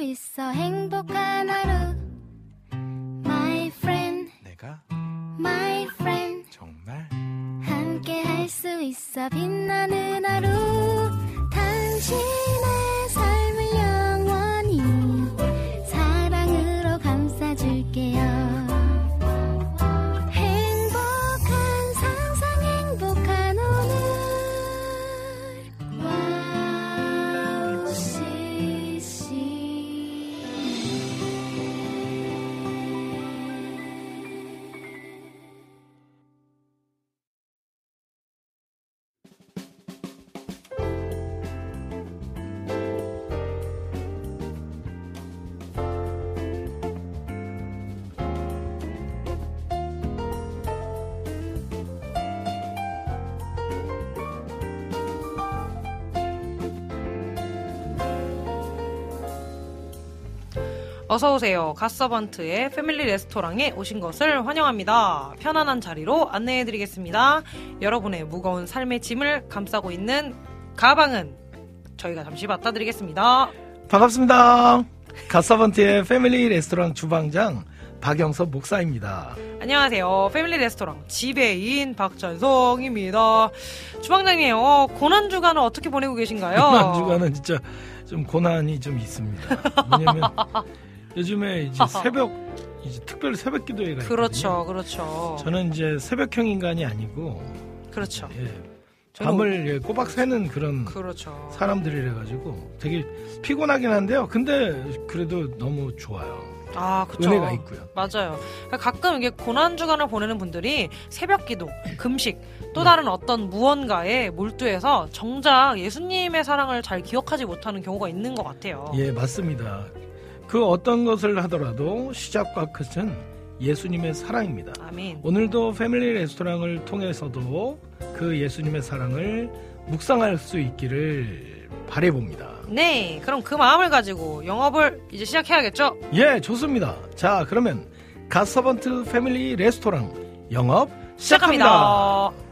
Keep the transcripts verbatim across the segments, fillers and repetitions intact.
있어 행복한 하루 My friend 내가 My friend 정말 함께 할 수 있어 빛나는 하루 당신의 삶을 영원히 사랑으로 감싸줄게요 어서오세요. 갓서번트의 패밀리 레스토랑에 오신 것을 환영합니다. 편안한 자리로 안내해드리겠습니다. 여러분의 무거운 삶의 짐을 감싸고 있는 가방은 저희가 잠시 맡아 드리겠습니다. 반갑습니다. 갓서번트의 패밀리 레스토랑 주방장 박영섭 목사입니다. 안녕하세요. 패밀리 레스토랑 지배인 박찬성입니다. 주방장님, 어, 고난주간을 어떻게 보내고 계신가요? 고난주간은 진짜 좀 고난이 좀 있습니다. 뭐냐면 요즘에 이제 새벽 이제 특별 새벽 기도회가 있거든요. 그렇죠, 그렇죠. 저는 이제 새벽형 인간이 아니고 그렇죠. 예, 밤을 예, 꼬박 새는 그런 그렇죠. 사람들이라 가지고 되게 피곤하긴 한데요. 근데 그래도 너무 좋아요. 아, 그렇죠. 은혜가 있고요. 맞아요. 가끔 이게 고난 주간을 보내는 분들이 새벽 기도, 금식, 또 다른 네. 어떤 무언가에 몰두해서 정작 예수님의 사랑을 잘 기억하지 못하는 경우가 있는 것 같아요. 예, 맞습니다. 그 어떤 것을 하더라도 시작과 끝은 예수님의 사랑입니다. 아멘. 오늘도 패밀리 레스토랑을 통해서도 그 예수님의 사랑을 묵상할 수 있기를 바라봅니다. 네, 그럼 그 마음을 가지고 영업을 이제 시작해야겠죠? 예, 좋습니다. 자, 그러면 갓서번트 패밀리 레스토랑 영업 시작합니다. 시작합니다.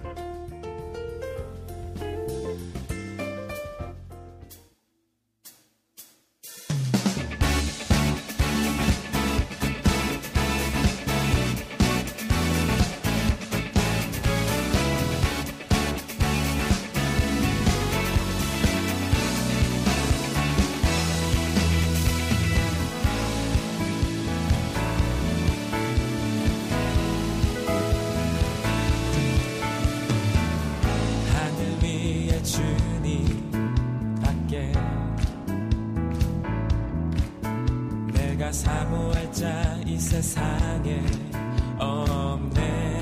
사모할 자 이 세상에 없네.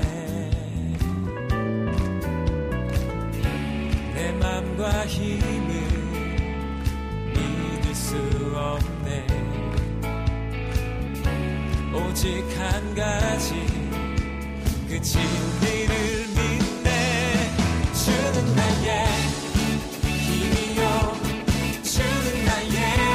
내 맘과 힘을 믿을 수 없네. 오직 한 가지 그 진리를 믿네. 주는 나의 힘이요 주는 나의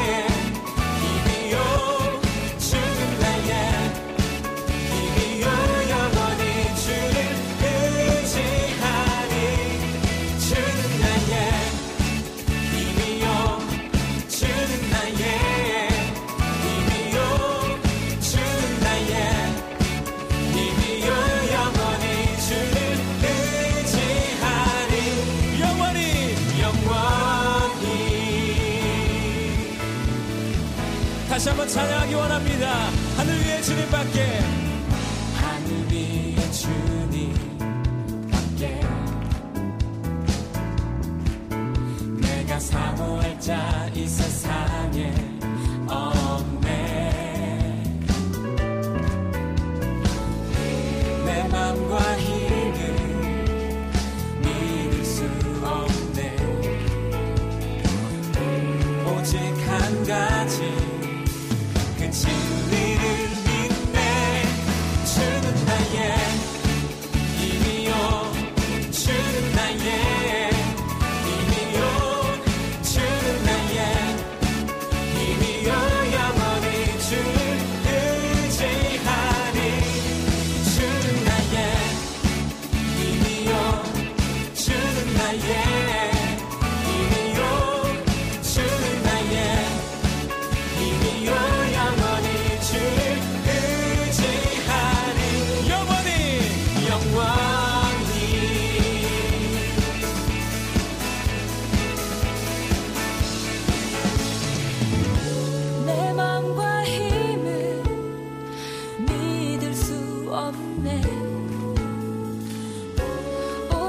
다시 한번 찬양하기 원합니다. 하늘 위에 주님밖에, 하늘 위에 주님밖에 내가 사모할 자 이 세상에 없네. 내 맘과 힘을 믿을 수 없네. 오직 한 가지 진리를 믿네.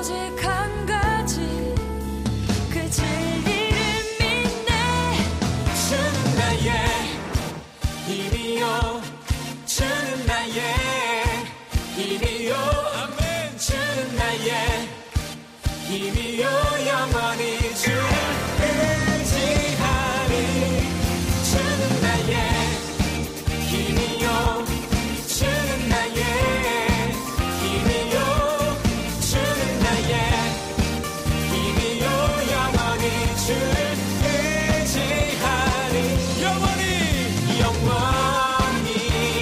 오직 한 가지 그 진리를 믿네. 주는 나의 힘이요 주는 나의 힘이요 아멘 주는 나의 힘이요 영원히 주를 의지하리 주는 나의 힘이요 주는 나의 힘이요 주는 나의 힘이요 영원히 주를 의지하리 영원히 영원히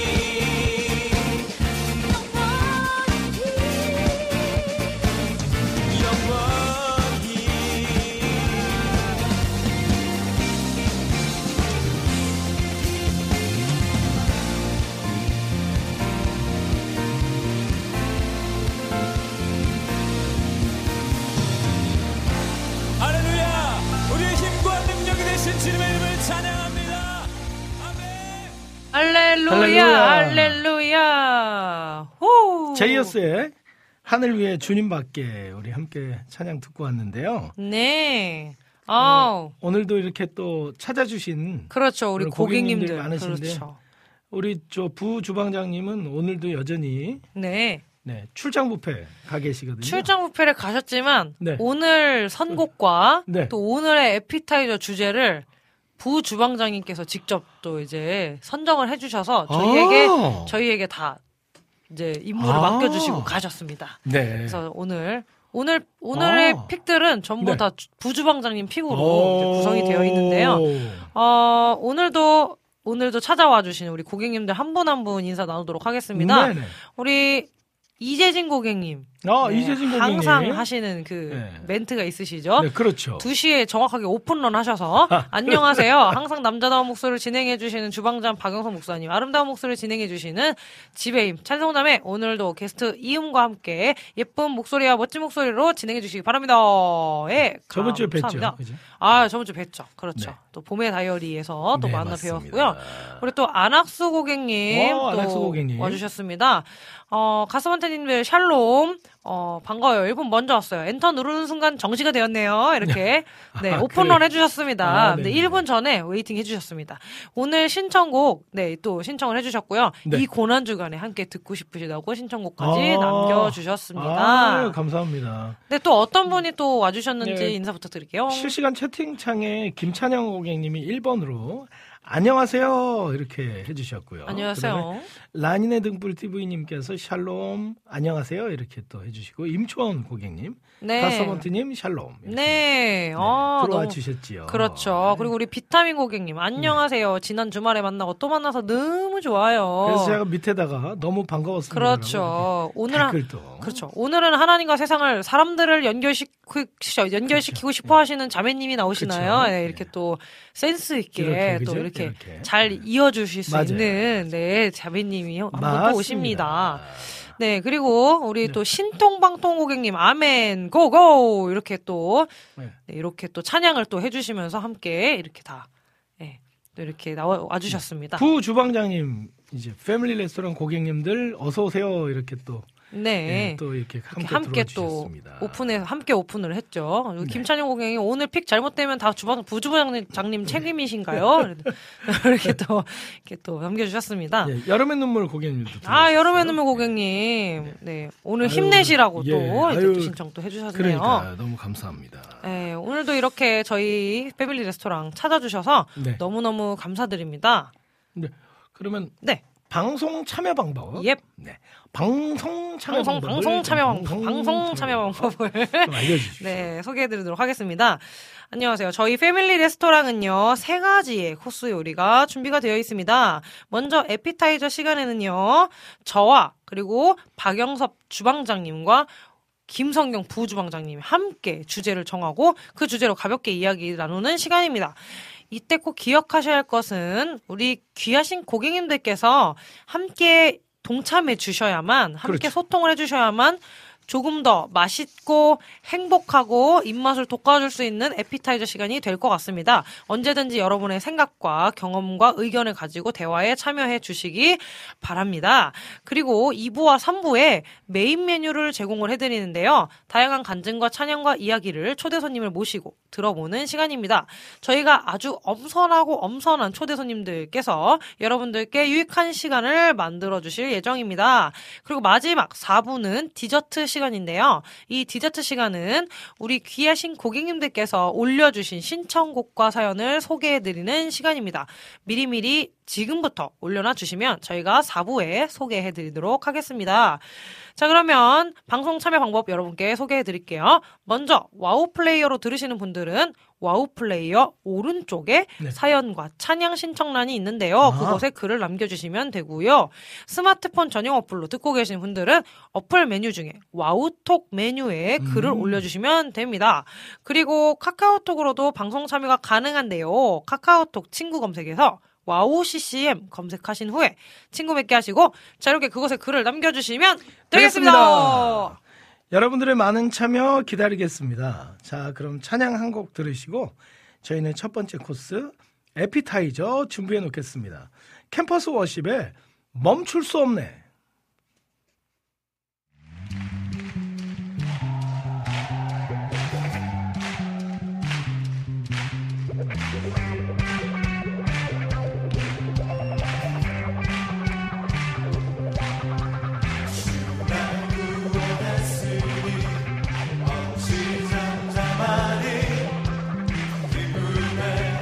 할렐루야 우리의 힘과 능력이 되신 주님의 이름을 찬양합니다. 아멘. 할렐루야, 할렐루야. 할렐루야. 호. 제이어스의 하늘 위에 주님밖에 우리 함께 찬양 듣고 왔는데요. 네. 아우. 오늘도 이렇게 또 찾아주신 그렇죠. 우리 오늘 고객님들 고객님들 많으신데. 그렇죠. 우리 저 부주방장님은 오늘도 여전히 네. 네, 출장 뷔페 가 계시거든요. 출장 뷔페를 가셨지만 네. 오늘 선곡과 네. 또 오늘의 에피타이저 주제를 부 주방장님께서 직접 또 이제 선정을 해주셔서 저희에게 아. 저희에게 다 이제 임무를 아. 맡겨주시고 가셨습니다. 네. 그래서 오늘 오늘 오늘의 아. 픽들은 전부 네. 다 부주방장님 픽으로 오. 이제 구성이 되어 있는데요. 어, 오늘도 오늘도 찾아와 주신 우리 고객님들 한 분 한 분 인사 나누도록 하겠습니다. 네네. 우리 이재진 고객님. 아, 네, 이재진 고객님. 항상 하시는 그 네. 멘트가 있으시죠? 네, 그렇죠. 두 시에 정확하게 오픈런 하셔서 안녕하세요. 항상 남자다운 목소리를 진행해 주시는 주방장 박영선 목사님, 아름다운 목소리를 진행해 주시는 지배임 찬송자매 오늘도 게스트 이음과 함께 예쁜 목소리와 멋진 목소리로 진행해 주시기 바랍니다. 예, 저번 주에 뵀죠. 감사합니다. 그죠? 아, 저번 주에 뵀죠. 그렇죠. 네. 또 봄의 다이어리에서 또 네, 만나 맞습니다. 배웠고요. 우리 또 안학수 고객님 어, 또 안학수 고객님. 와주셨습니다. 어, 가스먼테님들 샬롬. 어, 반가워요. 일 분 먼저 왔어요. 엔터 누르는 순간 정시가 되었네요. 이렇게. 네, 아, 오픈런 그래요? 해주셨습니다. 아, 네, 네네. 일 분 전에 웨이팅 해주셨습니다. 오늘 신청곡, 네, 또 신청을 해주셨고요. 네. 이 고난주간에 함께 듣고 싶으시다고 신청곡까지 아. 남겨주셨습니다. 아, 감사합니다. 네, 또 어떤 분이 또 와주셨는지 네. 인사 부탁드릴게요. 실시간 채팅창에 김찬영 고객님이 일 번으로 안녕하세요 이렇게 해주셨고요. 그다음에 안녕하세요. 라니네 등불 티비님께서 샬롬 안녕하세요 이렇게 또 해주시고 임초원 고객님, 네. 가서번트님 샬롬 이렇게 네, 어, 들어와 너무 주셨지요. 그렇죠. 네. 그리고 우리 비타민 고객님, 안녕하세요. 지난 주말에 만나고 또 만나서 너무 좋아요. 그래서 제가 밑에다가 너무 반가웠습니다. 그렇죠. 오늘 한- 댓글도 그렇죠. 오늘은 하나님과 세상을 사람들을 연결시키, 연결시키고 싶어 하시는 자매님이 나오시나요? 그렇죠. 네, 이렇게 또 센스 있게 이렇게, 또 그죠? 이렇게, 이렇게. 잘 이어주실 수 맞아요. 있는 네 자매님이 한 분 또 맞습니다. 오십니다. 네, 그리고 우리 네. 또 신통방통 고객님, 아멘, 고고! 이렇게 또, 네. 네, 이렇게 또 찬양을 또 해주시면서 함께 이렇게 다, 네, 또 이렇게 나와, 와주셨습니다. 부 주방장님 이제 패밀리 레스토랑 고객님들 어서 오세요 이렇게 또 네. 예, 또 이렇게 함께, 이렇게 함께 또 들어주셨습니다. 오픈해서 함께 오픈을 했죠. 그리고 네. 김찬영 고객님 오늘 픽 잘못되면 다 주방 부주방장님 장님 책임이신가요? 이렇게 또 이렇게 또 남겨주셨습니다. 예, 여름의 눈물 고객님도 아 들어주셨어요. 여름의 눈물 고객님, 네 오늘 아유, 힘내시라고 예, 또 이제 아유, 또 신청 또 해주셨네요. 그러니까 너무 감사합니다. 네, 오늘도 이렇게 저희 패밀리 레스토랑 찾아주셔서 네. 너무 너무 감사드립니다. 네. 그러면 네, 방송 참여 방법. 예, 네. 방송 참여 방송 방법을 방송 참여 좀 방법, 방송 참여 방법을 좀 알려주십시오. 네, 소개해드리도록 하겠습니다. 안녕하세요. 저희 패밀리 레스토랑은요, 세 가지의 코스 요리가 준비가 되어 있습니다. 먼저 에피타이저 시간에는요, 저와 그리고 박영섭 주방장님과 김성경 부주방장님이 함께 주제를 정하고 그 주제로 가볍게 이야기 나누는 시간입니다. 이때 꼭 기억하셔야 할 것은 우리 귀하신 고객님들께서 함께 동참해 주셔야만, 함께 그렇죠. 소통을 해 주셔야만 조금 더 맛있고 행복하고 입맛을 돋궈줄 수 있는 에피타이저 시간이 될 것 같습니다. 언제든지 여러분의 생각과 경험과 의견을 가지고 대화에 참여해 주시기 바랍니다. 그리고 이 부와 삼 부에 메인 메뉴를 제공을 해드리는데요. 다양한 간증과 찬양과 이야기를 초대 손님을 모시고 들어보는 시간입니다. 저희가 아주 엄선하고 엄선한 초대 손님들께서 여러분들께 유익한 시간을 만들어 주실 예정입니다. 그리고 마지막 사 부는 디저트 시간인데요. 이 디저트 시간은 우리 귀하신 고객님들께서 올려주신 신청곡과 사연을 소개해드리는 시간입니다. 미리미리 지금부터 올려놔 주시면 저희가 사 부에 소개해드리도록 하겠습니다. 자, 그러면 방송 참여 방법 여러분께 소개해드릴게요. 먼저 와우 플레이어로 들으시는 분들은 와우 플레이어 오른쪽에 네. 사연과 찬양 신청란이 있는데요. 아. 그곳에 글을 남겨주시면 되고요. 스마트폰 전용 어플로 듣고 계신 분들은 어플 메뉴 중에 와우톡 메뉴에 글을 음. 올려주시면 됩니다. 그리고 카카오톡으로도 방송 참여가 가능한데요. 카카오톡 친구 검색에서 와우 씨씨엠 검색하신 후에 친구 맺게 하시고 자유롭게 그곳에 글을 남겨주시면 되겠습니다. 되겠습니다. 여러분들의 많은 참여 기다리겠습니다. 자, 그럼 찬양 한 곡 들으시고 저희는 첫 번째 코스 에피타이저 준비해 놓겠습니다. 캠퍼스 워십의 멈출 수 없네.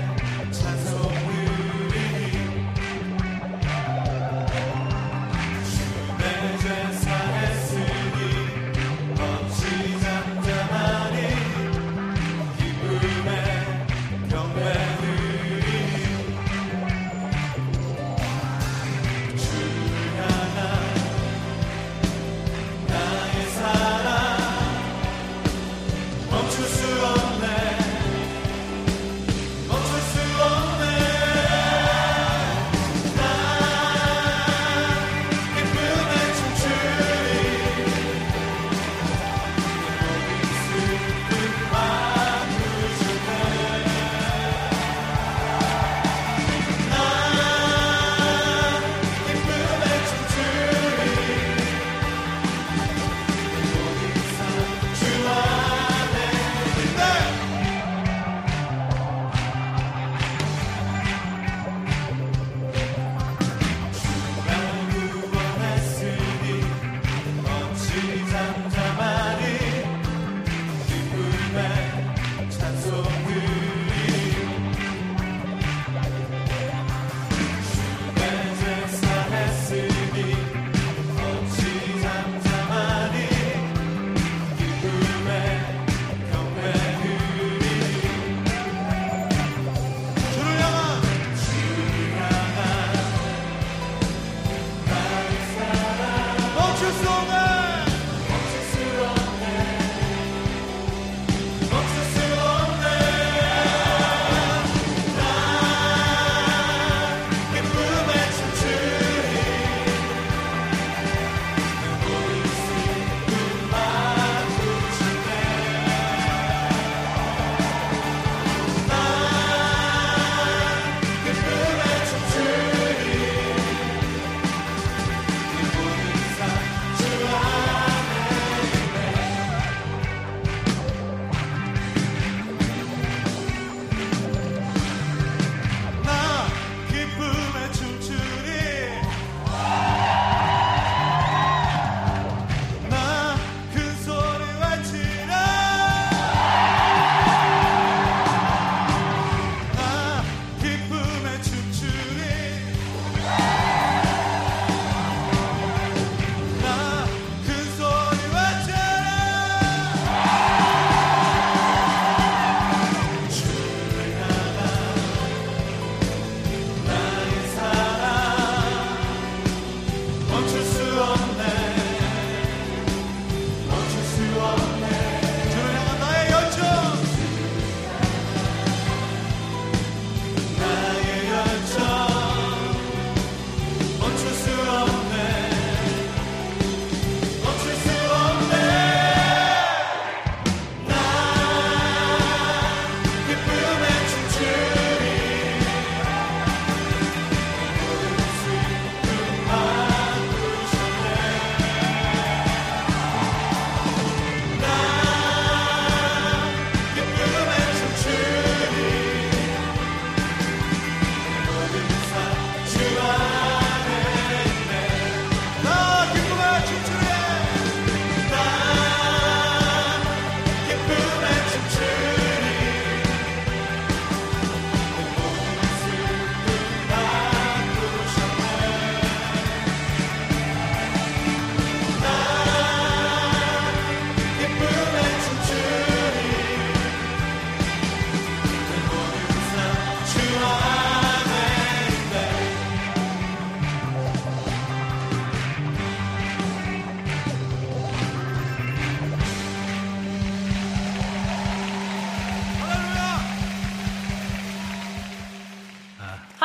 찬송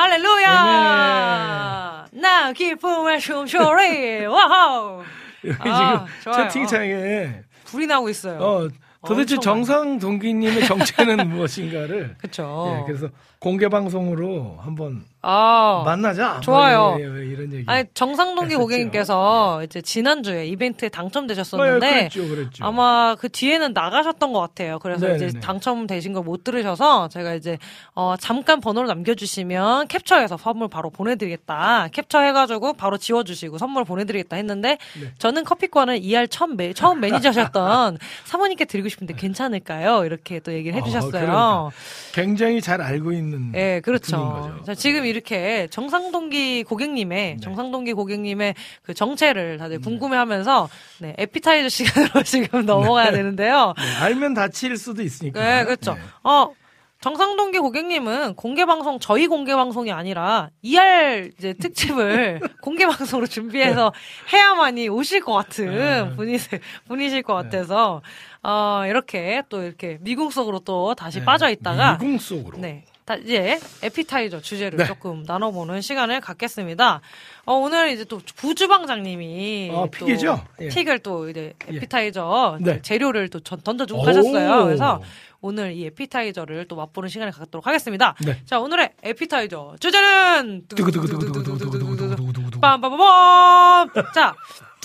할렐루야! 나 기쁨의 숨소리! 와우! 여기 아, 지금 좋아요. 채팅창에 불이 나고 있어요. 어, 도대체 엄청 정상 동기님의 정체는 무엇인가를 그쵸. 예, 그래서 공개 방송으로 한번 아, 만나자. 좋아요. 뭐 예, 예, 이런 얘기. 아니, 정상동기 했었죠. 고객님께서 이제 지난주에 이벤트에 어, 당첨되셨었는데 예, 그랬죠, 그랬죠. 아마 그 뒤에는 나가셨던 것 같아요. 그래서 네네네. 이제 당첨되신 걸 못 들으셔서 제가 이제 어 잠깐 번호를 남겨주시면 캡처해서 선물 바로 보내드리겠다. 캡처해가지고 바로 지워주시고 선물 보내드리겠다 했는데 네. 저는 커피권을 이알 처음, 매, 처음 매니저셨던 사모님께 드리고 싶은데 괜찮을까요? 이렇게 또 얘기를 해주셨어요. 어, 그러니까. 굉장히 잘 알고 있는 예, 그렇죠. 분인 거죠. 자, 지금 이렇게 정상동기 고객님의, 네. 정상동기 고객님의 그 정체를 다들 궁금해 하면서, 네, 에피타이저 시간으로 지금 넘어가야 되는데요. 네, 알면 다칠 수도 있으니까. 네, 그렇죠. 네. 어, 정상동기 고객님은 공개방송, 저희 공개방송이 아니라 이알 이제 특집을 공개방송으로 준비해서 해야만이 오실 것 같은 네. 분이실, 분이실 것 같아서, 어, 이렇게 또 이렇게 미궁 속으로 또 다시 네, 빠져 있다가, 미궁 속으로. 네. 다 이제 에피타이저 주제를 네. 조금 나눠보는 시간을 갖겠습니다. 어, 오늘 이제 또 부주방장님이 아, 또 픽이죠? 예. 픽을 또 이제 예. 에피타이저 네. 재료를 또 전- 던져주고 오. 가셨어요. 그래서 오늘 이 에피타이저를 또 맛보는 시간을 갖도록 하겠습니다. 네. 자, 오늘의 에피타이저 주제는 두구두구두구두구두구두구두구두구두구. 빰빰빰빰. 자,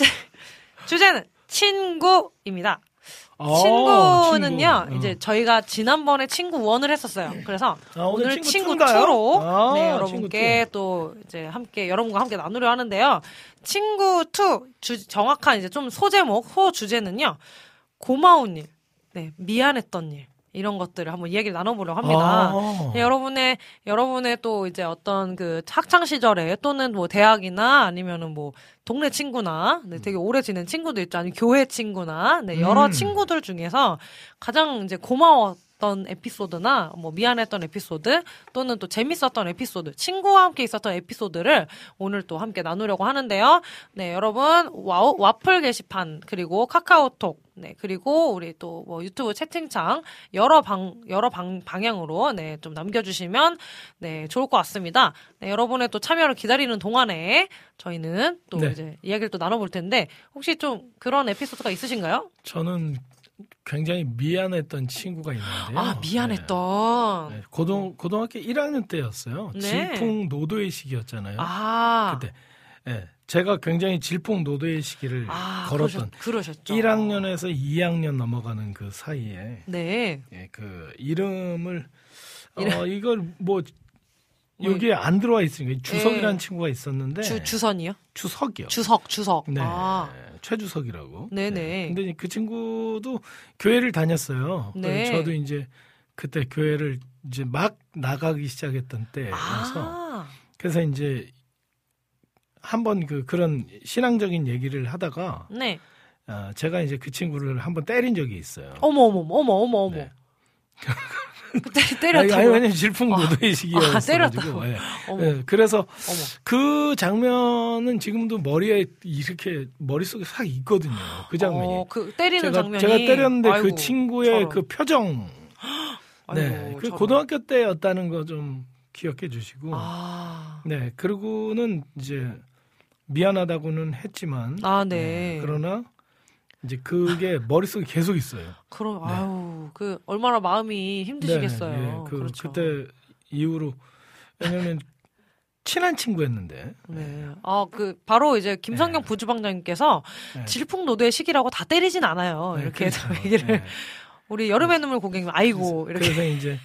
주제는 친구입니다. 아, 친구는요, 친구. 이제 저희가 지난번에 친구 원을 했었어요. 그래서 아, 오늘 오늘 친구 친구 투인가요? 투로 아, 네, 친구 여러분께 또 이제 함께 여러분과 함께 나누려 하는데요. 친구 투 주, 정확한 이제 좀 소제목, 소 주제는요. 고마운 일, 네, 미안했던 일. 이런 것들을 한번 이야기를 나눠보려고 합니다. 아. 네, 여러분의, 여러분의 또 이제 어떤 그 학창 시절에 또는 뭐 대학이나 아니면은 뭐 동네 친구나 네, 되게 오래 지낸 친구도 있죠. 아니면 교회 친구나 네, 여러 음. 친구들 중에서 가장 이제 고마웠던 에피소드나 뭐 미안했던 에피소드 또는 또 재밌었던 에피소드, 친구와 함께 있었던 에피소드를 오늘 또 함께 나누려고 하는데요. 네, 여러분 와, 와플 게시판 그리고 카카오톡 네, 그리고 우리 또 뭐 유튜브 채팅창 여러 방 여러 방 방향으로 네, 좀 남겨 주시면 네, 좋을 것 같습니다. 네, 여러분의 또 참여를 기다리는 동안에 저희는 또 네. 이제 이야기를 또 나눠 볼 텐데 혹시 좀 그런 에피소드가 있으신가요? 저는 굉장히 미안했던 친구가 있는데요. 아, 미안했던. 네. 네. 고등 고등학교 일 학년 때였어요. 네. 질풍노도의 시기였잖아요. 아. 그때. 네. 제가 굉장히 질풍노도의 시기를 아, 걸었던 그러셨, 그러셨죠. 일 학년에서 이 학년 넘어가는 그 사이에 네. 예, 그 이름을 이름. 어 이걸 뭐 여기에 안 들어와 있으니까 주석이라는 네. 친구가 있었는데 주 주선이요? 주석이요. 주석, 주석. 네. 아. 최주석이라고. 네네. 네. 근데 그 친구도 교회를 다녔어요. 네. 그래서 저도 이제 그때 교회를 이제 막 나가기 시작했던 때라서 아. 그래서 이제 한번 그 그런 신앙적인 얘기를 하다가 네. 어, 제가 이제 그 친구를 한번 때린 적이 있어요. 어머 어머 어머 어머 어머. 네. 때, 아니, 때렸다고. 아니 왜냐면 질풍노도의 시기였어요. 아, 때렸다고. 네. 어머. 네, 그래서 어머. 그 장면은 지금도 머리에 이렇게 머릿속에 싹 있거든요. 그 장면이. 어, 그 때리는 제가, 장면이. 제가 때렸는데 아이고, 그 친구의 저런. 그 표정. 네. 아이고, 그 저런. 고등학교 때였다는 거 좀 기억해 주시고. 아. 네. 그리고는 이제 미안하다고는 했지만. 아, 네. 그러나 이제 그게 머릿속에 계속 있어요. 그럼 네. 아유, 그 얼마나 마음이 힘드시겠어요. 네, 네. 그, 그렇죠. 그때 이후로 왜냐면 친한 친구였는데. 네. 아, 그, 바로 이제 김성경 네. 부주방장님께서 네. 질풍노도의 시기라고 다 때리진 않아요. 네, 이렇게 해서 그렇죠. 얘기를. 네. 우리 여름의 눈물 고객님, 아이고, 이렇게. 그래서 이제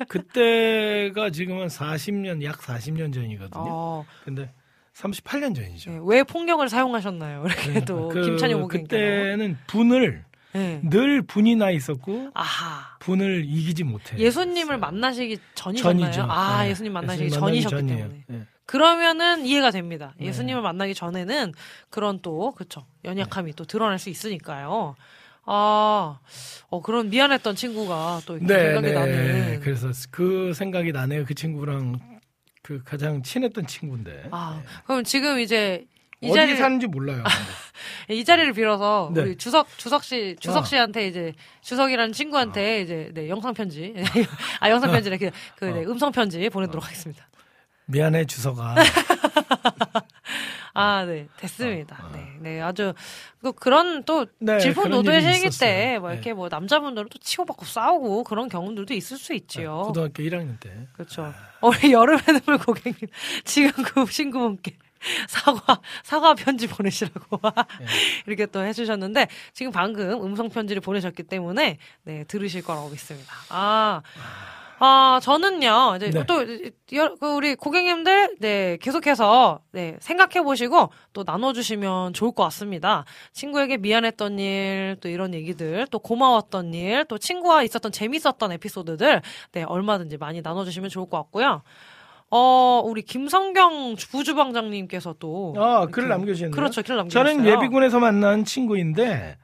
그때가 지금은 사십 년, 약 사십 년 전이거든요. 어, 근데 삼십팔 년 전이죠. 네. 왜 폭력을 사용하셨나요? 이렇게 또, 그, 김찬영 고객님. 그때는 분을, 네. 늘 분이 나 있었고, 아하. 분을 이기지 못해. 예수님을 만나시기 전이셨나요? 전이죠. 아, 네. 예수님 만나시기 예수님 전이셨기 전이에요. 때문에. 네. 그러면은 이해가 됩니다. 네. 예수님을 만나기 전에는 그런 또, 그쵸. 연약함이 또 드러날 수 있으니까요. 아, 어, 그런 미안했던 친구가 또 이렇게 네, 생각이 네. 나는. 그래서 그 생각이 나네요. 그 친구랑 그 가장 친했던 친구인데. 아, 그럼 지금 이제 이 어디 자리를, 사는지 몰라요. 이 자리를 빌어서 네. 우리 주석, 주석 씨, 주석 아. 씨한테 이제 주석이라는 친구한테 이제 네, 영상 편지. 아, 영상 편지래. 그, 그 네, 어. 음성 편지 보내도록 하겠습니다. 미안해 주소가. 아, 네, 됐습니다. 어, 어. 네, 네, 아주 그 그런 또 네, 질풍노도의 그런 일이 시기 때 있었어요. 뭐 이렇게 네. 뭐 남자분들은 또 치고받고 싸우고 그런 경험들도 있을 수 있지요. 고등학교 일 학년 때. 그렇죠. 우리 여름의 눈물 고객님 지금 그 친구분께 사과 사과 편지 보내시라고 네. 이렇게 또 해주셨는데 지금 방금 음성 편지를 보내셨기 때문에 네 들으실 거라고 믿습니다. 아. 아, 저는요, 이제 네. 또, 여- 그 우리 고객님들, 네, 계속해서, 네, 생각해보시고 또 나눠주시면 좋을 것 같습니다. 친구에게 미안했던 일, 또 이런 얘기들, 또 고마웠던 일, 또 친구와 있었던 재밌었던 에피소드들, 네, 얼마든지 많이 나눠주시면 좋을 것 같고요. 어, 우리 김성경 부주방장님께서 또. 아, 이렇게- 글을 남겨주셨네요. 그렇죠, 글을 남겨주셨어요. 저는 예비군에서 만난 친구인데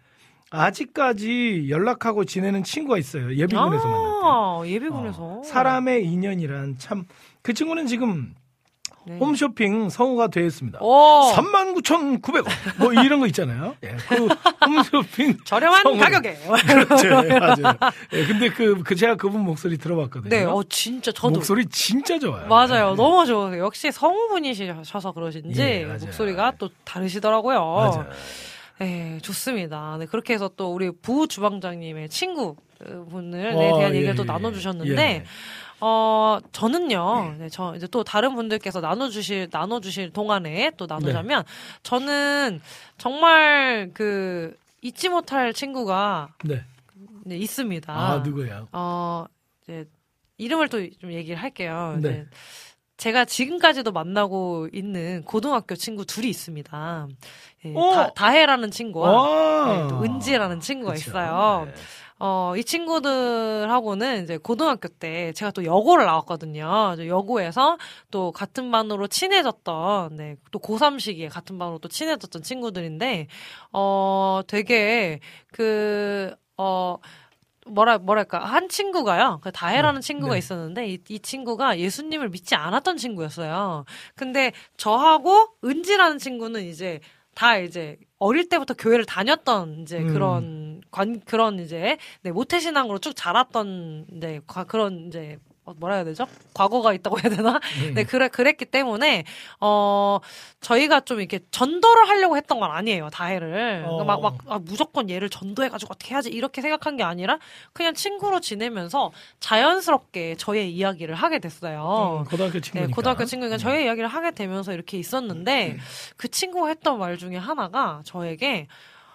아직까지 연락하고 지내는 친구가 있어요. 예비군에서 만날 때. 아, 예비군에서. 어, 사람의 인연이란 참. 그 친구는 지금 네. 홈쇼핑 성우가 되었습니다. 오. 삼만 구천구백 원. 뭐 이런 거 있잖아요. 예, 그 홈쇼핑. 저렴한 성우. 가격에. 그렇죠. 예, 맞아요. 예, 근데 그, 그 제가 그분 목소리 들어봤거든요. 네, 어, 진짜 저도. 목소리 진짜 좋아요. 맞아요. 예. 너무 좋아요. 역시 성우분이셔서 그러신지 예, 맞아요. 목소리가 또 다르시더라고요. 맞아요. 네, 좋습니다. 네, 그렇게 해서 또 우리 부주방장님의 친구 분을 네, 어, 대한 예, 얘기를 또 예, 나눠주셨는데, 예. 어, 저는요, 네, 저 이제 또 다른 분들께서 나눠주실, 나눠주실 동안에 또 나누자면, 저는 정말 그, 잊지 못할 친구가 네. 네, 있습니다. 아, 누구야? 어, 이제, 이름을 또 좀 얘기를 할게요. 네. 이제 제가 지금까지도 만나고 있는 고등학교 친구 둘이 있습니다. 예, 오! 다, 다혜라는 친구와 와. 네, 또 은지라는 친구가 그쵸. 있어요. 네. 어, 이 친구들하고는 이제 고등학교 때 제가 또 여고를 나왔거든요. 저 여고에서 또 같은 반으로 친해졌던, 네, 또 고삼 시기에 같은 반으로 또 친해졌던 친구들인데, 어, 되게 그, 어, 뭐라, 뭐랄까, 한 친구가요. 그 다혜라는 네, 친구가 네. 있었는데, 이, 이 친구가 예수님을 믿지 않았던 친구였어요. 근데 저하고 은지라는 친구는 이제 다 이제 어릴 때부터 교회를 다녔던 이제 음. 그런 관, 그런 이제, 네, 모태신앙으로 쭉 자랐던, 이제, 과, 그런 이제, 어, 뭐라 해야 되죠? 과거가 있다고 해야 되나? 음. 네, 그래, 그랬기 때문에, 어, 저희가 좀 이렇게 전도를 하려고 했던 건 아니에요, 다혜를. 어. 그러니까 막, 막, 아, 무조건 얘를 전도해가지고 어떻게 해야지, 이렇게 생각한 게 아니라, 그냥 친구로 지내면서 자연스럽게 저의 이야기를 하게 됐어요. 음, 고등학교 친구니까. 네, 고등학교 친구니까 저의 이야기를 하게 되면서 이렇게 있었는데, 그 친구가 했던 말 중에 하나가 저에게,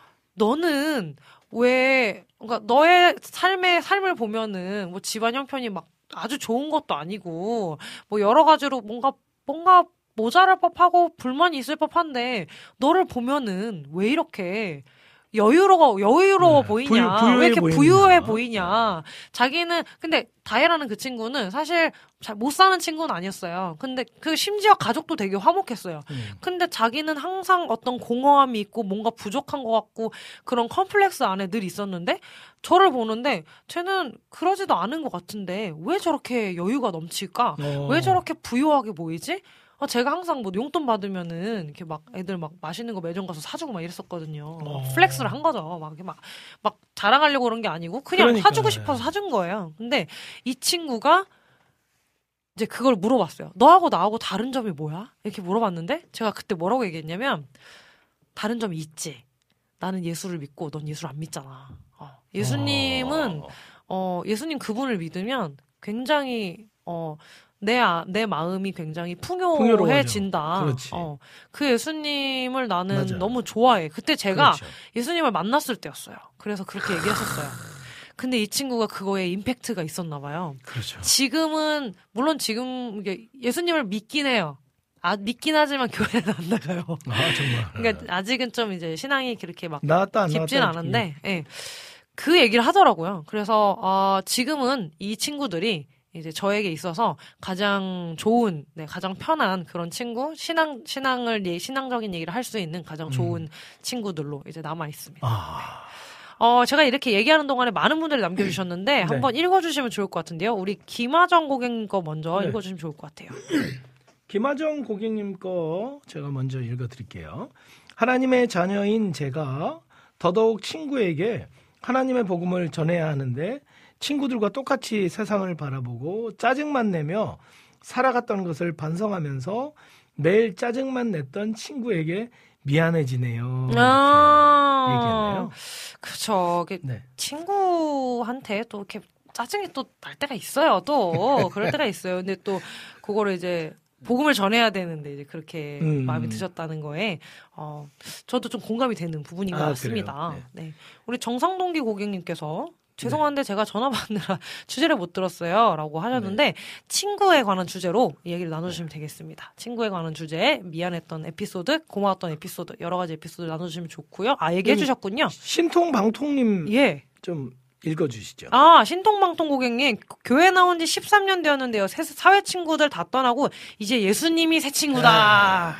너는 왜, 그러니까 너의 삶의, 삶을 보면은, 뭐 집안 형편이 막 아주 좋은 것도 아니고, 뭐 여러 가지로 뭔가, 뭔가 모자랄 법하고 불만이 있을 법한데, 너를 보면은 왜 이렇게 여유로워, 여유로워 네, 보이냐. 부유- 부유해 왜 이렇게 보이느냐. 부유해 보이냐. 자기는, 근데 다혜라는 그 친구는 사실 잘 못 사는 친구는 아니었어요. 근데 그 심지어 가족도 되게 화목했어요. 음. 근데 자기는 항상 어떤 공허함이 있고 뭔가 부족한 것 같고 그런 컴플렉스 안에 늘 있었는데 저를 보는데 쟤는 그러지도 않은 것 같은데 왜 저렇게 여유가 넘칠까? 어. 왜 저렇게 부유하게 보이지? 아, 제가 항상 뭐 용돈 받으면은 이렇게 막 애들 막 맛있는 거 매점 가서 사주고 막 이랬었거든요. 막 어. 플렉스를 한 거죠. 막 이렇게 막, 막 자랑하려고 그런 게 아니고 그냥 그러니까, 사주고 싶어서 사준 거예요. 근데 이 친구가 이제 그걸 물어봤어요. 너하고 나하고 다른 점이 뭐야? 이렇게 물어봤는데 제가 그때 뭐라고 얘기했냐면 다른 점이 있지. 나는 예수를 믿고 넌 예수를 안 믿잖아. 어. 예수님은 어. 어, 예수님 그분을 믿으면 굉장히 어, 내, 아, 내 마음이 굉장히 풍요해진다. 그렇지. 어, 그 예수님을 나는 맞아. 너무 좋아해. 그때 제가 그렇죠. 예수님을 만났을 때였어요. 그래서 그렇게 얘기했었어요. 근데 이 친구가 그거에 임팩트가 있었나 봐요. 그렇죠. 지금은 물론 지금 이게 예수님을 믿긴 해요. 아 믿긴 하지만 교회는 안 나가요. 아, 정말. 그러니까 아직은 좀 이제 신앙이 그렇게 막 나왔다, 안 깊진 나왔다. 않은데, 예. 그 얘기를 하더라고요. 그래서, 어, 지금은 이 친구들이 이제 저에게 있어서 가장 좋은, 네, 가장 편한 그런 친구, 신앙, 신앙을, 예, 신앙적인 얘기를 할 수 있는 가장 좋은 음. 친구들로 이제 남아있습니다. 아, 어, 제가 이렇게 얘기하는 동안에 많은 분들이 남겨주셨는데, 네. 한번 읽어주시면 좋을 것 같은데요. 우리 김하정 고객님 거 먼저 네. 읽어주시면 좋을 것 같아요. 김하정 고객님 거 제가 먼저 읽어드릴게요. 하나님의 자녀인 제가 더더욱 친구에게 하나님의 복음을 전해야 하는데 친구들과 똑같이 세상을 바라보고 짜증만 내며 살아갔던 것을 반성하면서 매일 짜증만 냈던 친구에게 미안해지네요. 아, 얘기했네요. 그렇죠. 네. 친구한테 또 이렇게 짜증이 또 날 때가 있어요. 또 그럴 때가 있어요. 근데 또 그거를 이제 복음을 전해야 되는데 이제 그렇게 음. 마음이 드셨다는 거에 어 저도 좀 공감이 되는 부분인 것 아, 같습니다. 그래요? 네. 네. 우리 정상동기 고객님께서 죄송한데 제가 전화 받느라 주제를 못 들었어요. 라고 하셨는데 네. 친구에 관한 주제로 이야기를 나눠주시면 되겠습니다. 친구에 관한 주제, 미안했던 에피소드, 고마웠던 에피소드, 여러 가지 에피소드 나눠주시면 좋고요. 아, 얘기해 음, 주셨군요. 신통방통님 예. 좀 읽어주시죠. 아, 신통방통 고객님, 교회 나온 지 십삼 년 되었는데요. 새- 사회 친구들 다 떠나고 이제 예수님이 새 친구다. 아.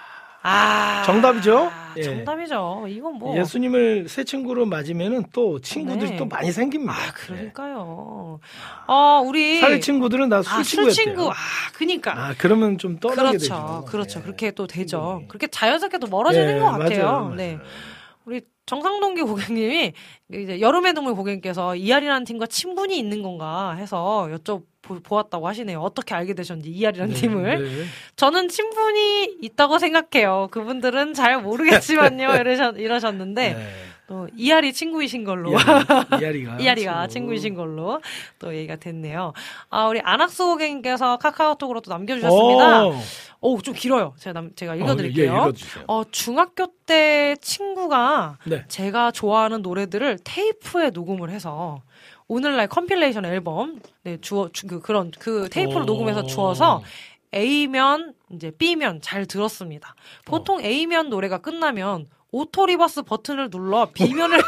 아, 정답이죠? 예. 정답이죠. 이건 뭐 예수님을 새 친구로 맞으면은 또 친구들이 네. 또 많이 생깁니다. 아, 그러니까요. 어, 우리 사회 친구들은 다 술 아, 친구였대요. 술 친구. 아, 그니까. 아, 그러면 좀 떠나게 그렇죠. 되죠. 그렇죠. 네. 그렇게 또 되죠. 친구들이. 그렇게 자연스럽게 또 멀어지는 예, 것 같아요. 맞아요, 맞아요. 네. 우리 정상동기 고객님이 이제 여름의 동물 고객님께서 이알이라는 팀과 친분이 있는 건가 해서 여쭤 보았다고 하시네요. 어떻게 알게 되셨는지 이알이라는 네, 팀을. 네. 저는 친분이 있다고 생각해요. 그분들은 잘 모르겠지만요. 이러셨, 이러셨는데 네. 또 이알이 친구이신 걸로. 이알이가 이알이가 친구이신 걸로 또 얘기가 됐네요. 아, 우리 안학수 고객님께서 카카오톡으로 또 남겨주셨습니다. 오. 오, 좀 길어요. 제가, 남, 제가 어, 읽어드릴게요. 예, 읽어주세요. 어, 중학교 때 친구가 네. 제가 좋아하는 노래들을 테이프에 녹음을 해서 오늘날 컴필레이션 앨범, 네, 주어, 주, 그, 그런, 그 테이프로 오. 녹음해서 주어서 A면, 이제 B면 잘 들었습니다. 보통 어. A면 노래가 끝나면 오토 리버스 버튼을 눌러 B면을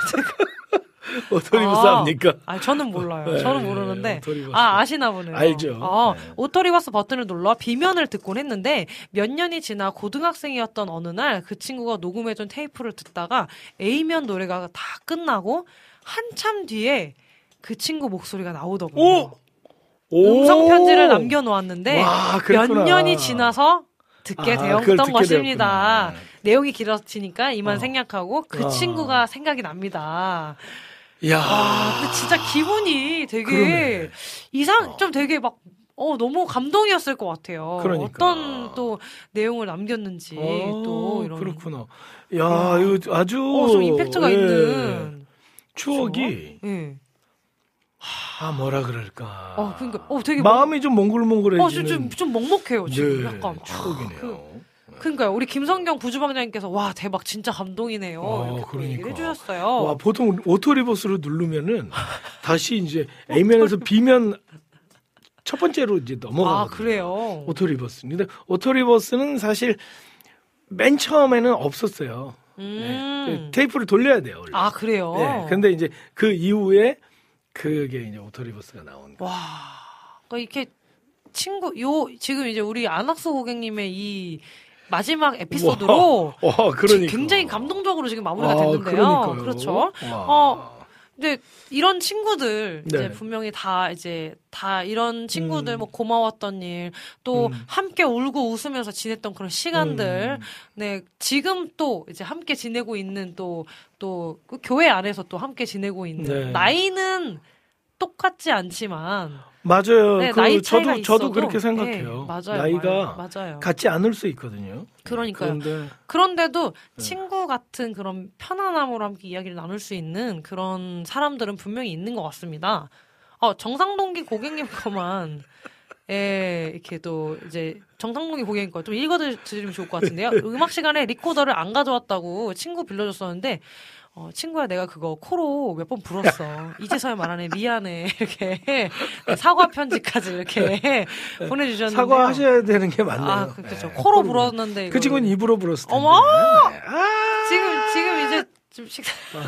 오토리버스 아, 합니까? 아, 저는 몰라요. 네, 저는 모르는데. 오토리버스. 아, 아시나 보네요. 알죠. 어, 네. 오토리버스 버튼을 눌러 B면을 듣곤 했는데 몇 년이 지나 고등학생이었던 어느 날 그 친구가 녹음해준 테이프를 듣다가 A면 노래가 다 끝나고 한참 뒤에 그 친구 목소리가 나오더군요. 오! 오! 음성 편지를 남겨놓았는데 와, 몇 그랬구나. 년이 지나서 듣게 아, 되었던 그걸 듣게 것입니다. 되었구나. 내용이 길어지니까 이만 어. 생략하고 그 어. 친구가 생각이 납니다. 이야. 아, 근데 진짜 기분이 되게 그러네. 이상, 좀 되게 막, 어, 너무 감동이었을 것 같아요. 그러니까. 어떤 또 내용을 남겼는지 어, 또 이런. 그렇구나. 야, 이거 아주 어, 좀 임팩트가 예, 있는. 추억이 예. 아, 뭐라 그럴까. 어, 그러니까, 어, 되게. 마음이 좀 멍- 몽글몽글해지는 어, 좀, 좀, 좀 먹먹해요, 지금. 네, 약간. 추억이네요. 그, 그러니까요. 우리 김성경 부주방장님께서 와, 대박, 진짜 감동이네요. 어, 이렇게 또 그러니까. 얘기를 해주셨어요. 와, 보통 오토리버스로 누르면은 다시 이제 A면에서 B면 첫 번째로 이제 넘어가거든요. 아, 그래요. 오토리버스. 근데 오토리버스는 사실 맨 처음에는 없었어요. 음. 네. 테이프를 돌려야 돼요, 원래. 아, 그래요. 네. 근데 이제 그 이후에 그게 이제 오토리버스가 나온 거예요. 와, 그러니까 이렇게 친구 요 지금 이제 우리 안학수 고객님의 이 마지막 에피소드로 와, 와, 그러니까. 굉장히 감동적으로 지금 마무리가 아, 됐는데요. 그러니까요. 그렇죠. 와. 어, 근데 이런 친구들 이제 네. 분명히 다 이제 다 이런 친구들 음. 뭐 고마웠던 일 또 음. 함께 울고 웃으면서 지냈던 그런 시간들 음. 네 지금 또 이제 함께 지내고 있는 또 또 그 교회 안에서 또 함께 지내고 있는 네. 나이는 똑같지 않지만 맞아요. 네, 그 나이 차이가 저도 있어도 저도 그렇게 생각해요. 네, 맞아요, 나이가 맞아요, 맞아요. 같지 않을 수 있거든요. 그러니까요. 그런데 그런데도 네. 친구 같은 그런 편안함으로 함께 이야기를 나눌 수 있는 그런 사람들은 분명히 있는 것 같습니다. 어, 정상동기 고객님 거만 예, 이렇게 또 이제 정상동기 고객님 거 좀 읽어드리면 좋을 것 같은데요. 음악 시간에 리코더를 안 가져왔다고 친구 빌려줬었는데 어, 친구야, 내가 그거 코로 몇 번 불었어. 이제서야 말하네, 미안해. 이렇게 사과 편지까지 이렇게 보내주셨는데. 사과하셔야 되는 게 맞네요. 아, 그, 그렇죠. 네, 코로 코로 불었는데. 그 이거- 친구는 입으로 불었을 텐데. 어머! 네. 아! 지금, 지금 이제 좀 식사,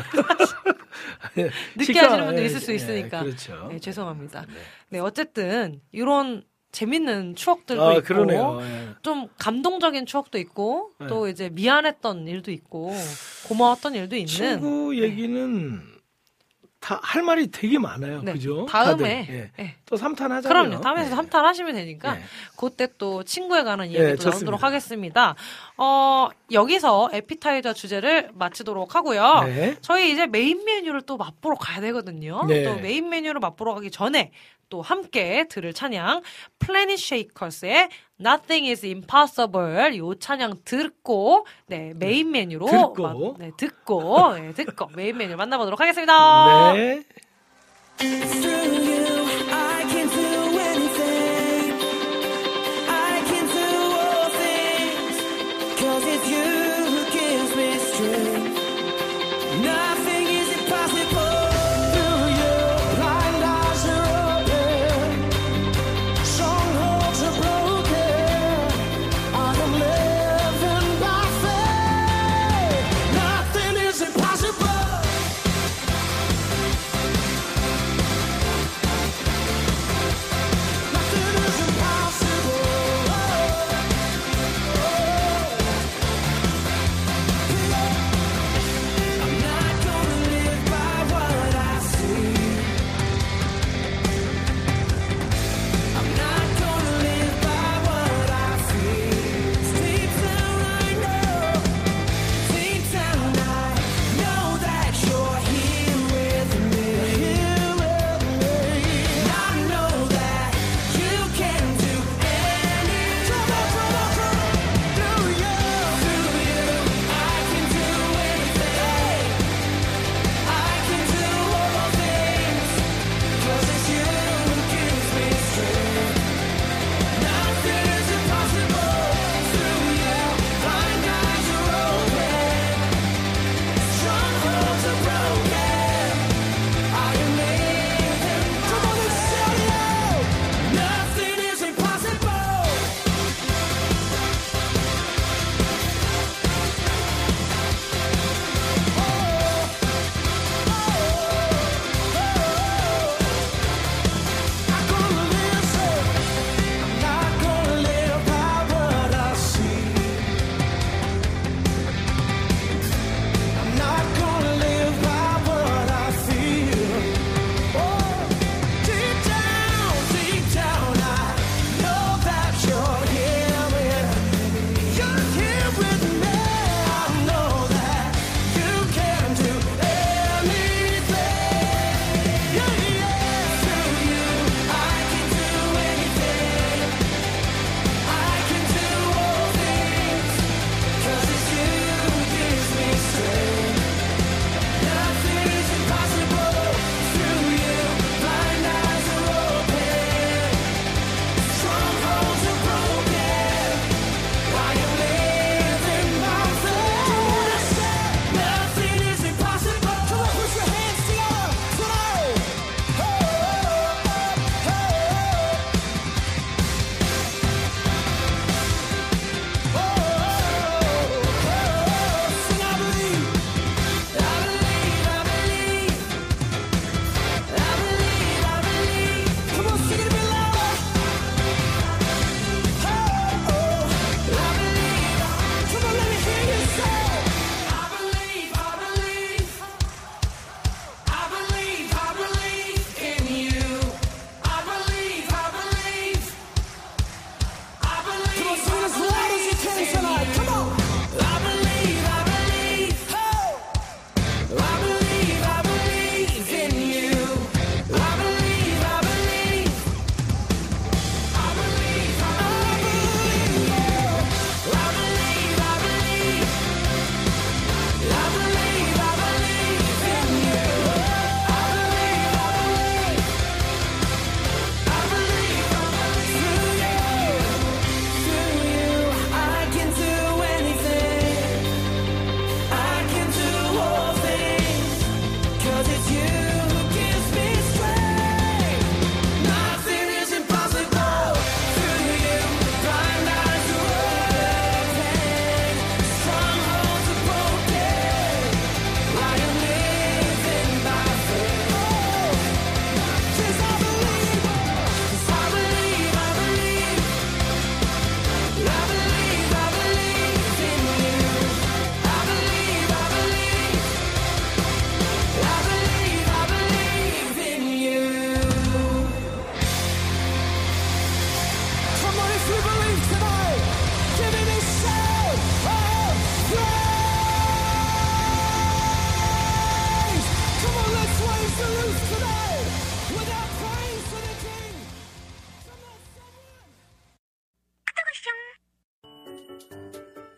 늦게 식사, 하시는 분도 예, 있을 수 예, 있으니까. 그렇죠. 네, 죄송합니다. 네. 네, 어쨌든, 이런 재밌는 추억들도 아, 있고. 그러네요. 예. 좀 감동적인 추억도 있고, 네. 또 이제 미안했던 일도 있고, 고마웠던 일도 있는. 친구 얘기는 다 할 말이 되게 많아요. 네, 그죠? 다음에. 다들. 예. 네. 또 삼탄 하자고요. 그럼요. 다음에서 삼탄 하시면 되니까 네. 그때 또 친구에 관한 네, 이야기도 좋습니다. 나누도록 하겠습니다. 어, 여기서 에피타이저 주제를 마치도록 하고요. 네. 저희 이제 메인 메뉴를 또 맛보러 가야 되거든요. 네. 또 메인 메뉴를 맛보러 가기 전에 또 함께 들을 찬양 플래닛 쉐이커스의 Nothing is Impossible 이 찬양 듣고 네 메인 메뉴로 듣고. 마, 네, 듣고 네, 듣고 메인 메뉴 만나보도록 하겠습니다. 네. Nothing is impossible.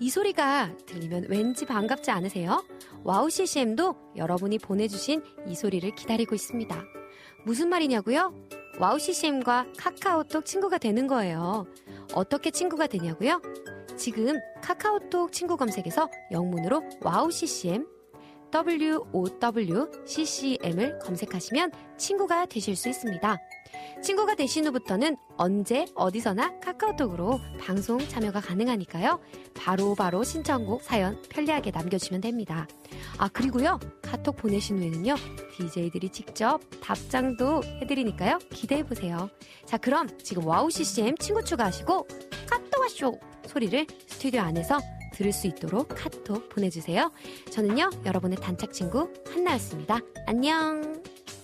이 소리가 들리면 왠지 반갑지 않으세요? 와우 씨씨엠도 여러분이 보내주신 이 소리를 기다리고 있습니다. 무슨 말이냐고요? 와우 씨씨엠과 카카오톡 친구가 되는 거예요. 어떻게 친구가 되냐고요? 지금 카카오톡 친구 검색에서 영문으로 와우 씨씨엠 와우 씨씨엠을 검색하시면 친구가 되실 수 있습니다. 친구가 되신 후부터는 언제 어디서나 카카오톡으로 방송 참여가 가능하니까요. 바로바로 바로 신청곡 사연 편리하게 남겨주시면 됩니다. 아 그리고요 카톡 보내신 후에는요 디제이들이 직접 답장도 해드리니까요 기대해보세요. 자 그럼 지금 와우 씨씨엠 친구 추가하시고 카톡 와쇼 소리를 스튜디오 안에서 들을 수 있도록 카톡 보내주세요. 저는요 여러분의 단짝 친구 한나였습니다. 안녕.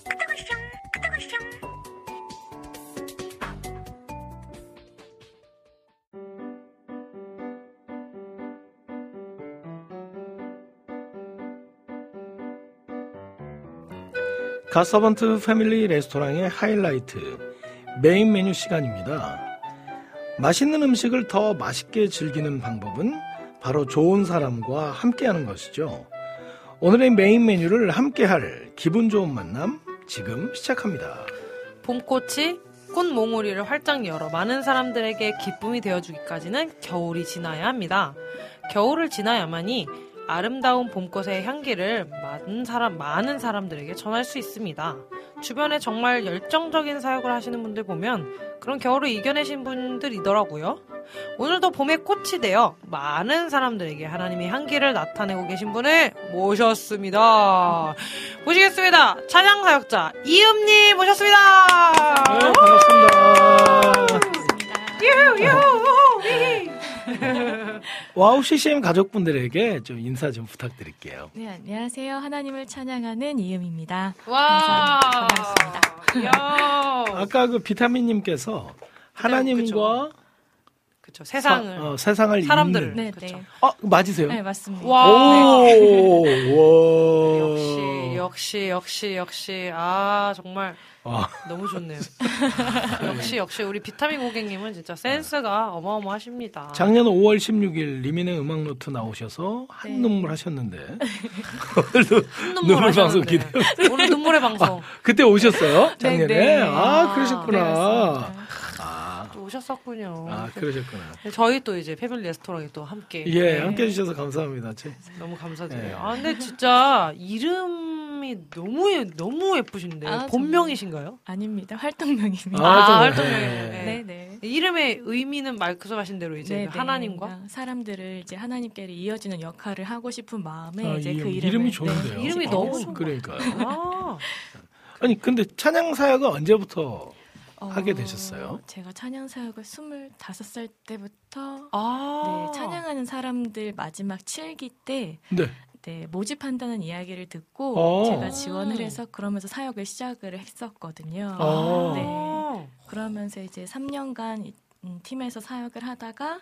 갓서번트 패밀리 레스토랑의 하이라이트 메인 메뉴 시간입니다. 맛있는 음식을 더 맛있게 즐기는 방법은 바로 좋은 사람과 함께하는 것이죠. 오늘의 메인 메뉴를 함께할 기분 좋은 만남 지금 시작합니다. 봄꽃이 꽃몽우리를 활짝 열어 많은 사람들에게 기쁨이 되어주기까지는 겨울이 지나야 합니다. 겨울을 지나야만이 아름다운 봄꽃의 향기를 많은 사람, 많은 사람들에게 전할 수 있습니다. 주변에 정말 열정적인 사역을 하시는 분들 보면 그런 겨울을 이겨내신 분들이더라고요. 오늘도 봄의 꽃이 되어 많은 사람들에게 하나님의 향기를 나타내고 계신 분을 모셨습니다. 모시겠습니다. 찬양 사역자 이음님 모셨습니다. 네, 반갑습니다. 유유 와우 씨씨엠 가족분들에게 좀 인사 좀 부탁드릴게요. 네, 안녕하세요. 하나님을 찬양하는 이음입니다. 와, 반갑습니다. 이야. 아까 그 비타민님께서 하나님과 그쵸, 세상을 사, 어, 세상을 사람들 잇는. 네, 그쵸. 네. 어 맞으세요? 네, 맞습니다. 와. 오, 와. 역시 역시 역시 역시 아 정말 아. 너무 좋네요. 역시 역시 우리 비타민 고객님은 진짜 센스가 어마어마하십니다. 작년 오월 십육일 리민의 음악 노트 나오셔서 한 네. 눈물 하셨는데 오늘도 한 눈물 방송 하셨는데. 기대. 오늘 눈물의 방송 아, 그때 오셨어요? 작년에? 네, 네. 아, 아, 그러셨구나. 네, 맞습니다. 아, 또 오셨었군요. 아, 그러셨구나. 저희 또 이제 패밀리 레스토랑에 또 함께 예, 네. 함께 해주셔서 감사합니다. 제. 너무 감사드려요. 네. 아 근데 진짜 이름이 너무 예- 너무 예쁘신데 아, 본명이신가요? 아닙니다. 활동명입니다. 아, 정말. 활동명. 네. 네, 네. 이름의 의미는 말씀하신 대로 이제 네, 하나님과 네. 사람들을 이제 하나님께로 이어지는 역할을 하고 싶은 마음에 아, 이제 이- 그 이름을 이름이 좋은데요. 네, 이름이 짓게 너무 되었습니다. 그러니까요. 아, 아니, 근데 찬양 사역은 언제부터 어, 하게 되셨어요? 제가 찬양 사역을 스물다섯 살 때부터 아. 네, 찬양하는 사람들 마지막 칠기 때 네. 네, 모집한다는 이야기를 듣고 어. 제가 지원을 해서 그러면서 사역을 시작을 했었거든요. 아. 네. 그러면서 이제 삼 년간 이- 음, 팀에서 사역을 하다가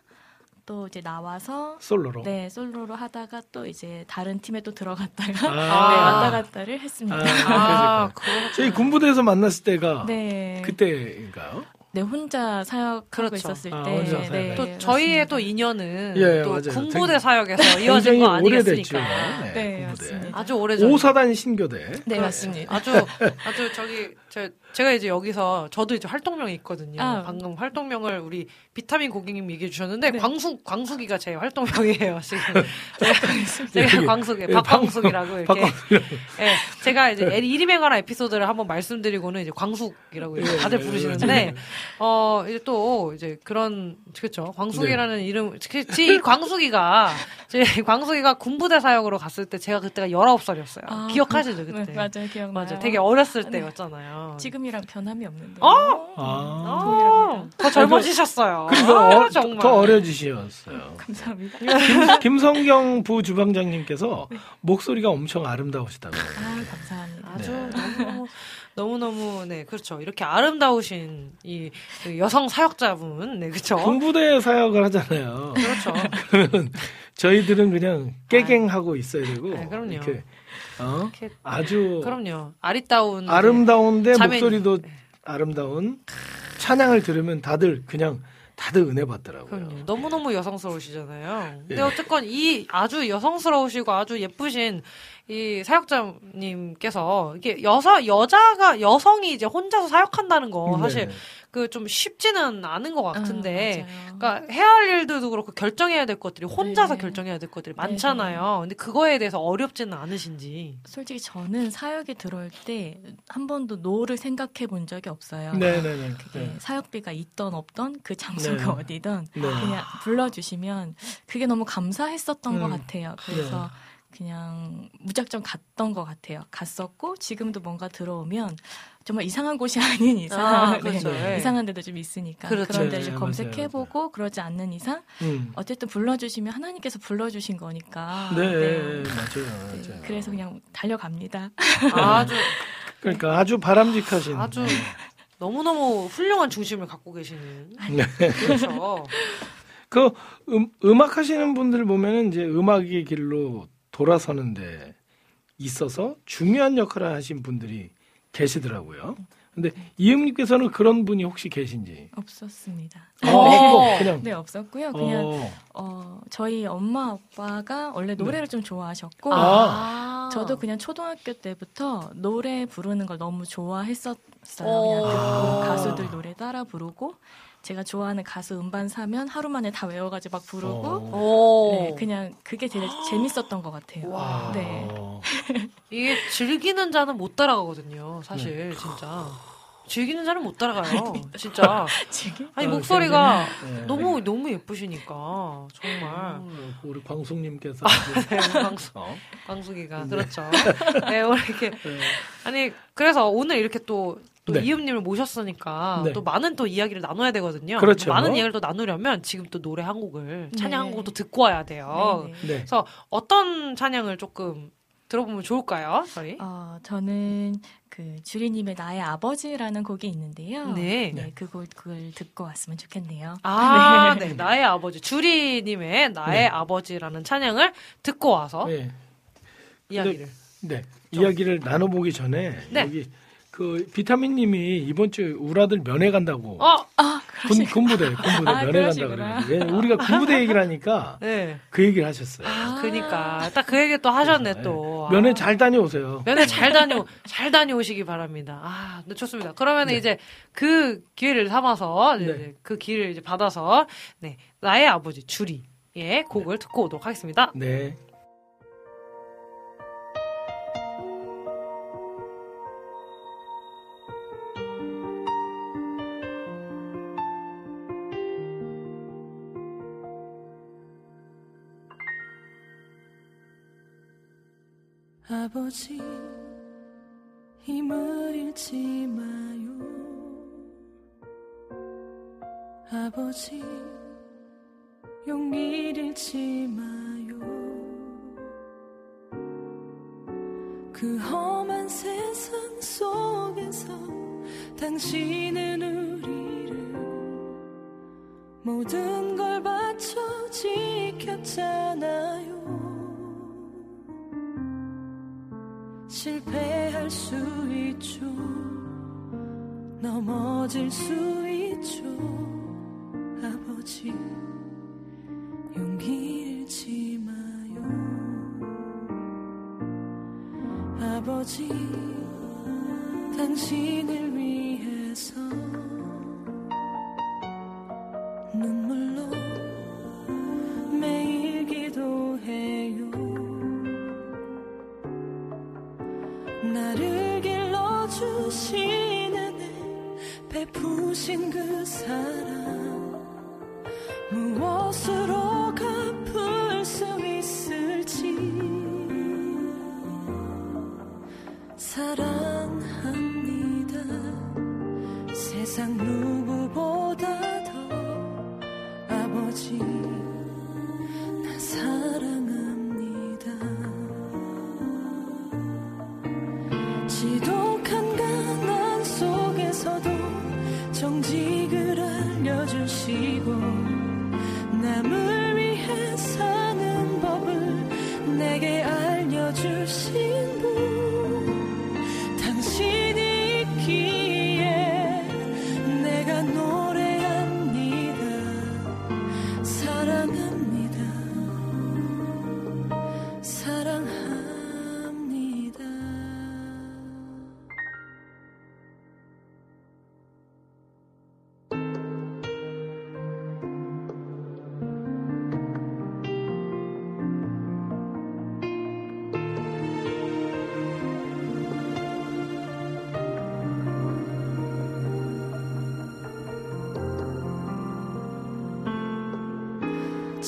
또 이제 나와서 솔로로. 네 솔로로 하다가 또 이제 다른 팀에 또 들어갔다가 아. 네, 왔다 갔다를 했습니다. 아, 아, 그렇구나. 저희 군부대에서 만났을 때가 네, 그때인가요? 네 혼자 사역하고 그렇죠. 있었을 아, 때 혼자 사역. 네, 또 네, 저희의 맞습니다. 또 인연은 예, 또 맞아요. 군부대 되게- 사역에서 이어진 굉장히 거 오래됐죠. 아니겠습니까? 네, 군부대. 맞습니다. 아주 오래전. 오사단 신교대. 네 맞습니다. 아주 아주 저기 저, 제가 이제 여기서 저도 이제 활동명이 있거든요. 아. 방금 활동명을 우리 비타민 고객님 얘기해 주셨는데 네. 광숙 광숙이가 제 활동명이에요. 지금 제가, 제가 여기, 광숙이 예, 박광숙이라고 이렇게 박광숙이라고. 예, 제가 이제 이름에 관한 에피소드를 한번 말씀드리고는 이제 광숙이라고 이렇게 예, 다들 예, 부르시는데 어 이제 또 이제 그런 그렇죠 광숙이라는 네. 이름 그- 이 광숙이가 제 광숙이가 군부대 사역으로 갔을 때 제가 그때가 열아홉 살이었어요. 아, 기억하시죠 그때? 네, 맞아요, 기억나요. 맞아, 되게 어렸을 네. 때였잖아요. 지금이랑 변함이 없는데. 어? 아. 어, 더 젊어지셨어요. 그래서 아, 어, 정말. 더 어려지셨어요. 감사합니다. 김, 김성경 부주방장님께서 목소리가 엄청 아름다우시다고. 아 감사합니다. 아주 네. 너무 너무 너무 네 그렇죠. 이렇게 아름다우신 이그 여성 사역자분, 네 그렇죠. 군부대 사역을 하잖아요. 그렇죠. 그러면 저희들은 그냥 깨갱하고 있어야 되고 네, 그럼요. 이렇게 어? 이렇게 아주 그럼요. 아리따운 아름다운데 자매님. 목소리도 아름다운 찬양을 들으면 다들 그냥 다들 은혜 받더라고요. 그럼요. 너무너무 여성스러우시잖아요. 근데 예. 어쨌건 이 아주 여성스러우시고 아주 예쁘신 이 사역자님께서 이게 여사 여자가 여성이 이제 혼자서 사역한다는 거 사실 네. 그 좀 쉽지는 않은 것 같은데, 아, 그러니까 해야 할 일들도 그렇고 결정해야 될 것들이 혼자서 네. 결정해야 될 것들이 네, 많잖아요. 근데 그거에 대해서 어렵지는 않으신지. 솔직히 저는 사역에 들어올 때 한 번도 노를 생각해 본 적이 없어요. 네네네. 그게 네. 사역비가 있던 없던 그 장소가 네. 어디든 네. 그냥 불러주시면 그게 너무 감사했었던 음. 것 같아요. 그래서 네. 그냥 무작정 갔던 것 같아요. 갔었고 지금도 뭔가 들어오면 정말 이상한 곳이 아닌 이상 아, 네. 그렇죠. 네. 이상한 데도 좀 있으니까 그렇죠. 그런 데 네, 좀 맞아요, 검색해보고 그러지 않는 이상 음. 어쨌든 불러주시면 하나님께서 불러주신 거니까 네, 네. 맞아요, 네, 맞아요. 그래서 그냥 달려갑니다. 아주 그러니까 아주 바람직하신. 아주 너무너무 훌륭한 중심을 갖고 계시는. 네. 그렇죠. 그 음, 음악 하시는 분들 보면은 이제 음악의 길로 돌아서는데 있어서 중요한 역할을 하신 분들이 계시더라고요. 근데 이응님께서는 그런 분이 혹시 계신지? 없었습니다. 아, 없고 그냥. 네, 없었고요. 그냥 어. 어, 저희 엄마 아빠가 원래 노래를 좀 좋아하셨고 아. 저도 그냥 초등학교 때부터 노래 부르는 걸 너무 좋아했었어요. 오. 그냥 듣고 아. 가수들 노래 따라 부르고 제가 좋아하는 가수 음반 사면 하루 만에 다 외워가지고 막 부르고 어. 오. 네, 그냥 그게 되게 재밌었던 것 같아요. 와. 네. 이게 즐기는 자는 못 따라가거든요. 사실 진짜 즐기는 자는 못 따라가요. 진짜. 지금? 아니 아, 목소리가 굉장히, 네. 너무 너무 예쁘시니까 정말. 어, 우리 광숙님께서 네, 광수, 어? 광숙이가 네. 그렇죠. 네, 오늘 이렇게 네. 아니 그래서 오늘 이렇게 또. 또 네. 이음님을 모셨으니까 네. 또 많은 또 이야기를 나눠야 되거든요. 그렇죠. 많은 이야기를 또 나누려면 지금 또 노래 한 곡을 찬양 한 네. 곡을 또 듣고 와야 돼요. 네, 네. 네. 그래서 어떤 찬양을 조금 들어보면 좋을까요? 저희. 어, 저는 그 주리님의 나의 아버지라는 곡이 있는데요. 네. 네, 그 곡을 듣고 왔으면 좋겠네요. 아, 네. 나의 아버지. 주리님의 나의 네. 아버지라는 찬양을 듣고 와서 네. 이야기를. 네. 이야기를 나눠보기 전에 네. 여기 그 비타민님이 이번 주에 우라들 면회 간다고 어! 군, 군부대 군부대 아, 면회 간다 그러시구나. 그래가지고 우리가 군부대 얘기를 하니까 네. 그 얘기를 하셨어요. 아, 그니까. 딱 그 얘기 또 하셨네, 네. 또. 면회 아. 잘 다녀오세요. 면회 잘 다녀, 잘 다녀오시기 바랍니다. 아, 네, 좋습니다. 그러면 네. 이제 그 기회를 삼아서, 이제 네. 그 기회를 이제 받아서, 네. 나의 아버지, 주리의 곡을 듣고 오도록 하겠습니다. 네. 아버지 힘을 잃지 마요. 아버지 용기를 잃지 마요. 그 험한 세상 속에서 당신은 우리를 모든 걸 바쳐 지켰잖아요. 실패할 수 있죠. 넘어질 수 있죠. 아버지 용기 잃지 마요. 아버지 당신을 위해서 눈물로 매일 기도해요. 나를 길러주신 은혜 베푸신 그 사랑 무엇으로 갚을 수 있을지 사랑합니다. 세상 누구보다 더 아버지 나 사랑합니다. 지독한 가난 속에서도 정직을 알려주시고 남을 위해 사는 법을 내게 알려주신 분 당신이 있기에 내가 노래합니다.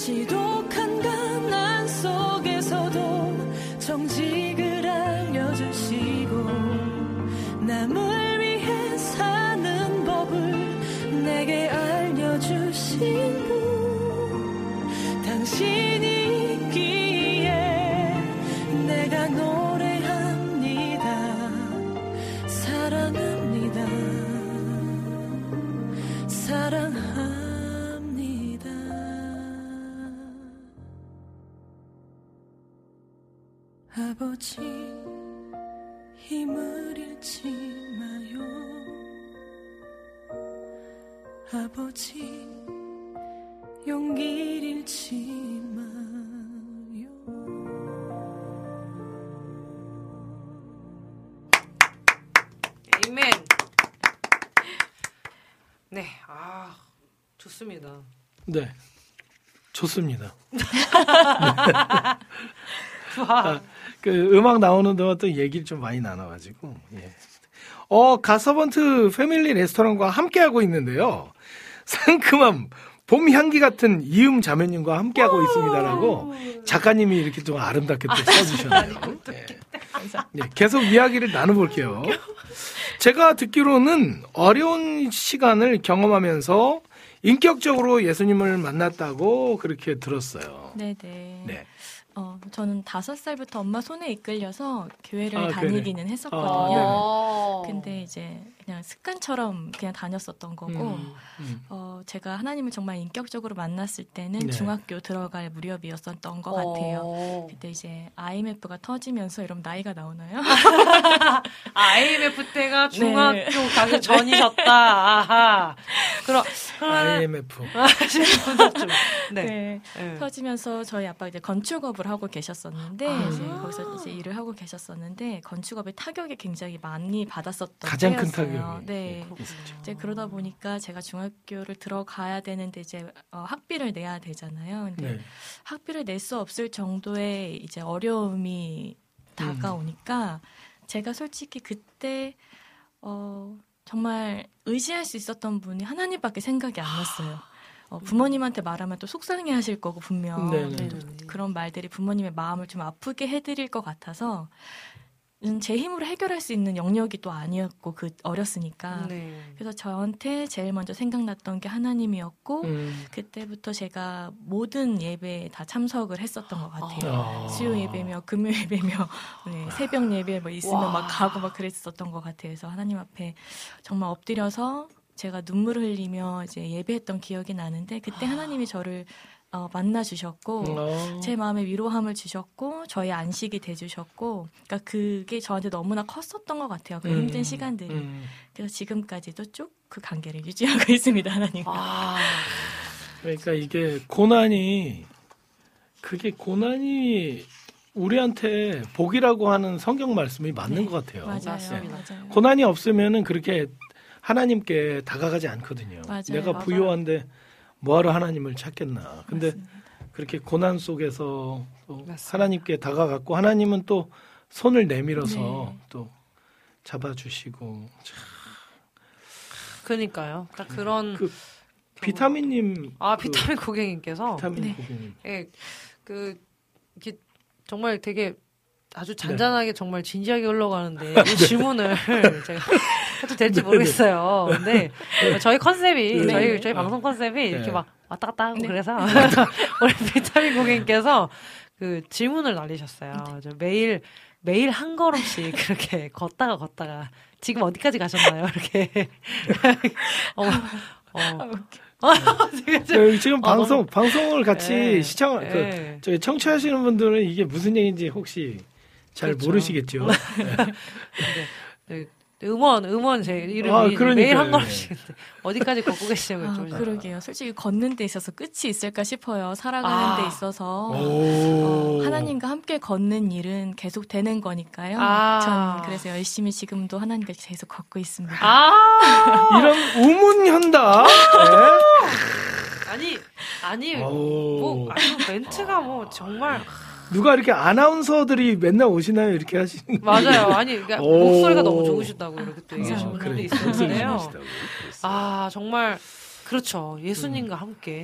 지독한 가난 속에서도 정직을 알려주시고 남을 위해 사는 법을 내게 알려주신 분 당신이 있기에 내가 노래합니다. 사랑합니다. 사랑합니다. 아버지 힘을 잃지 마요. 아버지 용기를 잃지 마요. 에이멘. 네, 아 좋습니다. 네, 좋습니다. 좋아. 아, 그 음악 나오는 동안 또 얘기를 좀 많이 나눠가지고 예. 어 가서번트 패밀리 레스토랑과 함께하고 있는데요. 상큼함 봄 향기 같은 이음 자매님과 함께하고 있습니다라고 작가님이 이렇게 좀 아름답게 또 써주셨네요. 예. 예, 계속 이야기를 나눠볼게요. 제가 듣기로는 어려운 시간을 경험하면서 인격적으로 예수님을 만났다고 그렇게 들었어요. 네네. 네. 어, 저는 다섯 살부터 엄마 손에 이끌려서 교회를 아, 다니기는 그래. 했었거든요. 어. 근데 이제 그냥 습관처럼 그냥 다녔었던 거고, 음, 음. 어, 제가 하나님을 정말 인격적으로 만났을 때는 네. 중학교 들어갈 무렵이었었던 것 같아요. 어. 그때 이제 아이엠에프가 터지면서 이러면 나이가 나오나요? 아이엠에프 때가 중학교 네. 가기 전이셨다. 아하. 그럼 그러면 아이엠에프. 아시는 분들 좀. 네. 네. 네. 터지면서 저희 아빠 이제 건축업을 하고 계셨었는데 아. 이제 거기서 이제 일을 하고 계셨었는데 건축업의 타격이 굉장히 많이 받았었던 가장 큰 때였어요. 타격이. 네. 있었죠. 이제 그러다 보니까 제가 중학교를 들어가야 되는데 이제 어, 학비를 내야 되잖아요. 근데 네. 학비를 낼 수 없을 정도의 이제 어려움이 다가오니까 제가 솔직히 그때 어, 정말 의지할 수 있었던 분이 하나님밖에 생각이 안 났어요. 어, 부모님한테 말하면 또 속상해하실 거고 분명 네네. 네, 그런 말들이 부모님의 마음을 좀 아프게 해드릴 것 같아서 음, 제 힘으로 해결할 수 있는 영역이 또 아니었고 그 어렸으니까 네. 그래서 저한테 제일 먼저 생각났던 게 하나님이었고 음. 그때부터 제가 모든 예배에 다 참석을 했었던 것 같아요. 아. 수요 예배며 금요 예배며 네, 새벽 예배 뭐 있으면 와. 막 가고 막 그랬었던 것 같아요. 그래서 하나님 앞에 정말 엎드려서 제가 눈물을 흘리며 이제 예배했던 기억이 나는데 그때 하나님이 저를 어, 만나 주셨고 어. 제 마음에 위로함을 주셨고 저의 안식이 돼주셨고 그러니까 그게 저한테 너무나 컸었던 것 같아요. 그 음. 힘든 시간들이. 음. 그래서 지금까지도 쭉 그 관계를 유지하고 있습니다. 하나님과. 아. 그러니까 이게 고난이 그게 고난이 우리한테 복이라고 하는 성경 말씀이 맞는 네, 것 같아요. 맞아요. 맞습니다. 맞아요. 고난이 없으면은 그렇게 하나님께 다가가지 않거든요. 맞아요. 내가 맞아요. 부유한데 뭐하러 하나님을 찾겠나. 근데 맞습니다. 그렇게 고난 속에서 또 맞습니다. 하나님께 다가갔고 하나님은 또 손을 내밀어서 네. 또 잡아주시고 참, 그러니까요. 딱 그런 그 비타민님 아 그 비타민 고객님께서 비타민 네. 고객님 예, 그 이게 정말 되게 아주 잔잔하게 정말 진지하게 흘러가는데 이 질문을 제가 해도 될지 모르겠어요. 근데 저희 컨셉이 네. 저희 네. 저희 방송 컨셉이 이렇게 네. 막 왔다 갔다 하고 네. 그래서 우리 비타민 고객님께서 그 질문을 날리셨어요. 저 매일 매일 한 걸음씩 그렇게 걷다가 걷다가 지금 어디까지 가셨나요? 이렇게 어, 어. 지금 좀- 네, 지금 아, 방송 너무- 방송을 같이 예, 시청 그 예. 저희 청취하시는 분들은 이게 무슨 얘기인지 혹시 잘 그렇죠. 모르시겠죠. 네, 음원 음원 제 이름이 아, 그러니까요. 매일 한 걸음씩 어디까지 걷고 계시냐고 아, 좀 그러게요. 솔직히 걷는 데 있어서 끝이 있을까 싶어요. 살아가는 아. 데 있어서 오. 어, 하나님과 함께 걷는 일은 계속 되는 거니까요. 아. 전 그래서 열심히 지금도 하나님과 계속 걷고 있습니다. 아 이런 우문현다. 네. 아니 아니 오. 뭐 아니 멘트가 뭐 정말 누가 이렇게 아나운서들이 맨날 오시나요? 이렇게 하시는 맞아요. 아니 그러니까 오. 목소리가 너무 좋으시다고 이렇게 또 얘기하시는 아, 분들도 그래. 있었는데요. 목소리 좋으시다고. 아 정말 그렇죠. 예수님과 함께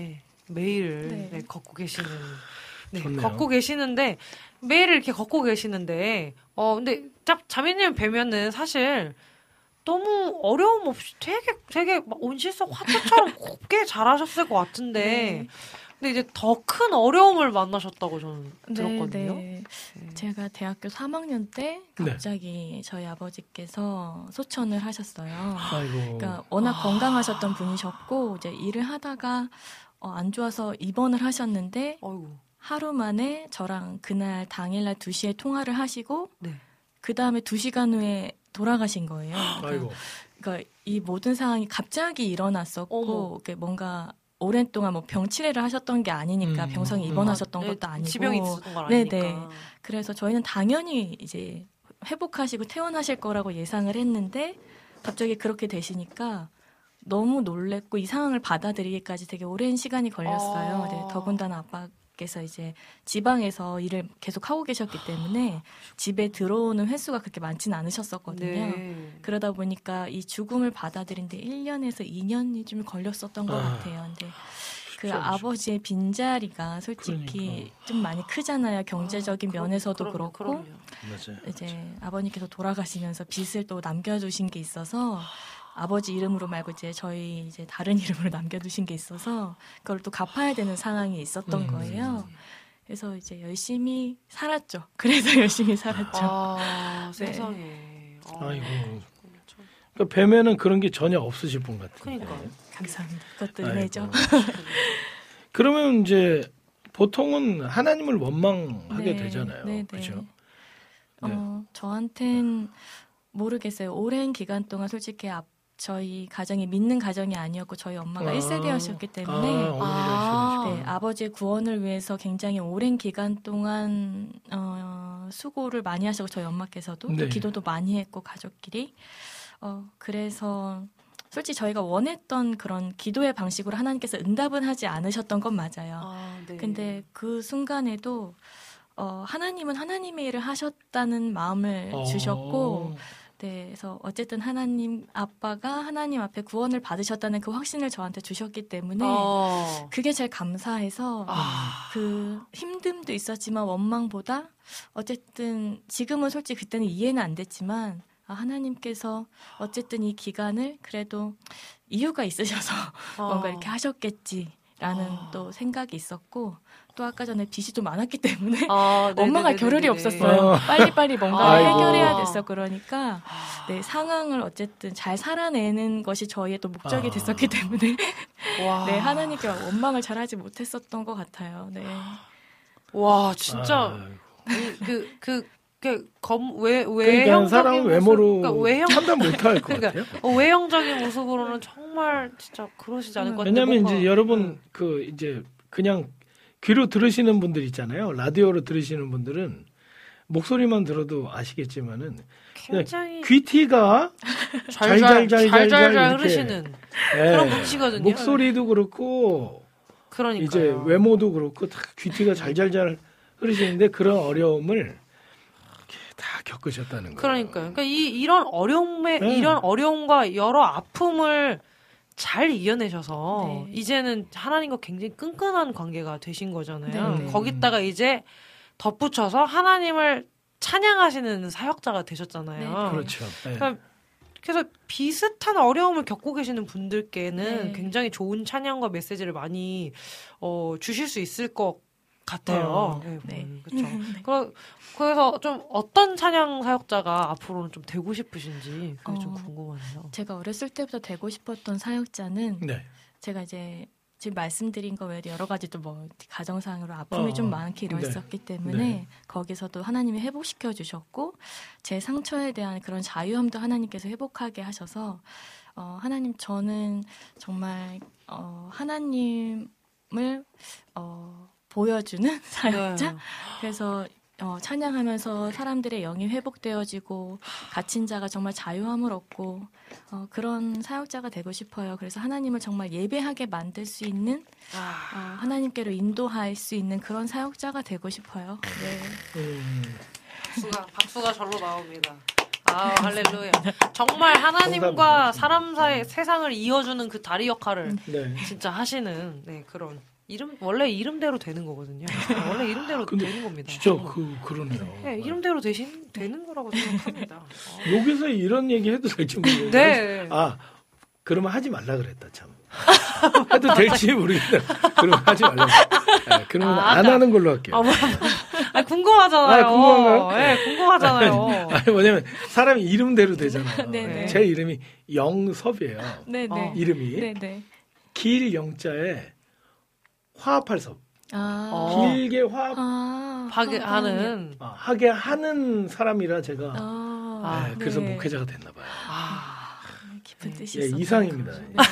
매일 네. 네, 걷고 계시는 네, 좋네요. 걷고 계시는데 매일 이렇게 걷고 계시는데 어 근데 자, 자매님 뵈면은 사실 너무 어려움 없이 되게 되게 막 온실속 화초처럼 곱게 잘하셨을 것 같은데 네. 근데 이제 더 큰 어려움을 만나셨다고 저는 네, 들었거든요. 네. 네. 제가 대학교 삼 학년 때 갑자기 저희 아버지께서 소천을 하셨어요. 아이고. 그러니까 워낙 건강하셨던 분이셨고 이제 일을 하다가 어, 안 좋아서 입원을 하셨는데 어이구. 하루 만에 저랑 그날 당일날 두 시에 통화를 하시고 네. 그 다음에 두 시간 후에 돌아가신 거예요. 아이고. 그러니까 이 모든 상황이 갑자기 일어났었고 어머. 이게 뭔가 오랜 동안 뭐 병치레를 하셨던 게 아니니까 음, 병성에 음. 입원하셨던 네, 것도 아니고 지병이 있었던 걸 네네. 아니니까. 그래서 저희는 당연히 이제 회복하시고 퇴원하실 거라고 예상을 했는데 갑자기 그렇게 되시니까 너무 놀랬고 이 상황을 받아들이기까지 되게 오랜 시간이 걸렸어요. 아. 네, 더군다나 아빠께서 이제 지방에서 일을 계속 하고 계셨기 때문에 집에 들어오는 횟수가 그렇게 많지는 않으셨었거든요. 네. 그러다 보니까 이 죽음을 받아들이는데 일 년에서 이 년이 좀 걸렸었던 것 아, 같아요. 근데 그 쉽지 않죠. 아버지의 빈자리가 솔직히 그러니까. 좀 많이 크잖아요. 경제적인 아, 그럼, 면에서도 그럼요, 그렇고 그럼요. 맞아요. 이제 아버님께서 돌아가시면서 빚을 또 남겨두신 게 있어서 아버지 이름으로 말고 이제 저희 이제 다른 이름으로 남겨두신 게 있어서 그걸 또 갚아야 되는 상황이 있었던 음. 거예요. 그래서 이제 열심히 살았죠. 그래서 열심히 살았죠. 아, 네. 세상에. 아, 아이고. 참. 그러니까 뵈면은 그런 게 전혀 없으실 분 같아요. 그러니까요. 감사합니다. 그것도 아이고. 은혜죠. 그러면 이제 보통은 하나님을 원망하게 네, 되잖아요. 네, 네. 그렇죠? 네. 어, 저한텐 모르겠어요. 오랜 기간 동안 솔직히 앞, 저희 가정이 믿는 가정이 아니었고 저희 엄마가 아. 일 세대였기 때문에 아, 아. 어머니가 네, 아버지의 구원을 위해서 굉장히 오랜 기간 동안 어, 수고를 많이 하시고 저희 엄마께서도 네. 또 기도도 많이 했고 가족끼리 어, 그래서 솔직히 저희가 원했던 그런 기도의 방식으로 하나님께서 응답은 하지 않으셨던 건 맞아요. 아, 네. 근데 그 순간에도 어, 하나님은 하나님의 일을 하셨다는 마음을 어. 주셨고 네, 그래서 어쨌든 하나님 아빠가 하나님 앞에 구원을 받으셨다는 그 확신을 저한테 주셨기 때문에 어. 그게 제일 감사해서 아. 그 힘듦도 있었지만 원망보다 어쨌든 지금은 솔직히 그때는 이해는 안 됐지만 아, 하나님께서 어쨌든 이 기간을 그래도 이유가 있으셔서 어. 뭔가 이렇게 하셨겠지라는 아. 또 생각이 있었고 또 아까 전에 빚이 좀 많았기 때문에 아, 엄마가 네네네네네. 겨를이 없었어요. 어. 빨리빨리 뭔가 아이고. 해결해야 됐어. 그러니까 아. 네, 상황을 어쨌든 잘 살아내는 것이 저희의 또 목적이 아. 됐었기 때문에 와. 네, 하나님께 원망을 잘하지 못했었던 것 같아요. 네. 와, 진짜 아이고. 그 그 그 검 외 그러니까 외형적인 사람 모습, 외모로 그러니까 외형 판단 못할 것 그러니까 같아요. 어, 외형적인 모습으로는 정말 진짜 그러시지 않을 것 같은데 왜냐하면 뭔가- 이제 여러분 그 이제 그냥 귀로 들으시는 분들 있잖아요. 라디오로 들으시는 분들은 목소리만 들어도 아시겠지만은 그냥 굉장히 귀티가 잘잘 잘잘잘잘 잘잘 이렇게. 흐르시는 예, 그런 분이시거든요. 목소리도 그렇고 그러니까요. 이제 외모도 그렇고 다 귀티가 잘잘잘 흐르시는데 그런 어려움을 이렇게 다 겪으셨다는 거예요. 그러니까요. 그러니까 이 이런 어려움에 네. 이런 어려움과 여러 아픔을 잘 이겨내셔서 네. 이제는 하나님과 굉장히 끈끈한 관계가 되신 거잖아요. 네, 네. 거기다가 이제 덧붙여서 하나님을 찬양하시는 사역자가 되셨잖아요. 네, 네. 그렇죠. 예. 그러니까 그래서 비슷한 어려움을 겪고 계시는 분들께는 네. 굉장히 좋은 찬양과 메시지를 많이 어, 주실 수 있을 것 같아요. 어. 네, 네. 그렇죠. 네. 그러, 그래서 좀 어떤 찬양 사역자가 앞으로는 좀 되고 싶으신지 그게 좀 어. 궁금하네요. 제가 어렸을 때부터 되고 싶었던 사역자는 네. 제가 이제 지금 말씀드린 거 외에도 여러 가지 또 뭐 가정상으로 아픔이 어, 좀 많게 네. 일어났었기 때문에 네. 거기서도 하나님이 회복시켜 주셨고 제 상처에 대한 그런 자유함도 하나님께서 회복하게 하셔서 어, 하나님 저는 정말 어, 하나님을 어, 보여주는 사역자 네. 그래서 어, 찬양하면서 사람들의 영이 회복되어지고 갇힌 자가 정말 자유함을 얻고 어, 그런 사역자가 되고 싶어요. 그래서 하나님을 정말 예배하게 만들 수 있는 아, 어, 하나님께로 인도할 수 있는 그런 사역자가 되고 싶어요. 네. 음, 박수가, 박수가 절로 나옵니다. 아, 할렐루야. 정말 하나님과 정답이네요. 사람 사이 세상을 이어주는 그 다리 역할을 네. 진짜 하시는 네, 그런 이름 원래 이름대로 되는 거거든요. 원래 이름대로 근데 되는 겁니다. 진짜 그 그러네요. 네, 이름대로 대신 되는 거라고 생각합니다. 아. 여기서 이런 얘기 해도 될지 모르겠는데. 네. 아, 그러면 하지 말라 그랬다 참. 해도 될지 모르겠다. 그러면 하지 말라. 네, 그러면 아, 안 아까- 하는 걸로 할게요. 아, 뭐, 아, 궁금하잖아요. 아, 궁금한가요? 네, 궁금하잖아요. 아니 뭐냐면 사람이 이름대로 되잖아요. 네네. 제 이름이 영섭이에요. 네네. 어. 이름이 네네. 길 영자에 화합할 섭. 아. 어. 길게 화합 아. 하게 아, 하는. 아, 하게 하는 사람이라 제가 아. 아, 네, 그래서 네. 목회자가 됐나 봐요. 아, 깊은 뜻이 예, 있었던 이상입니다. 거죠.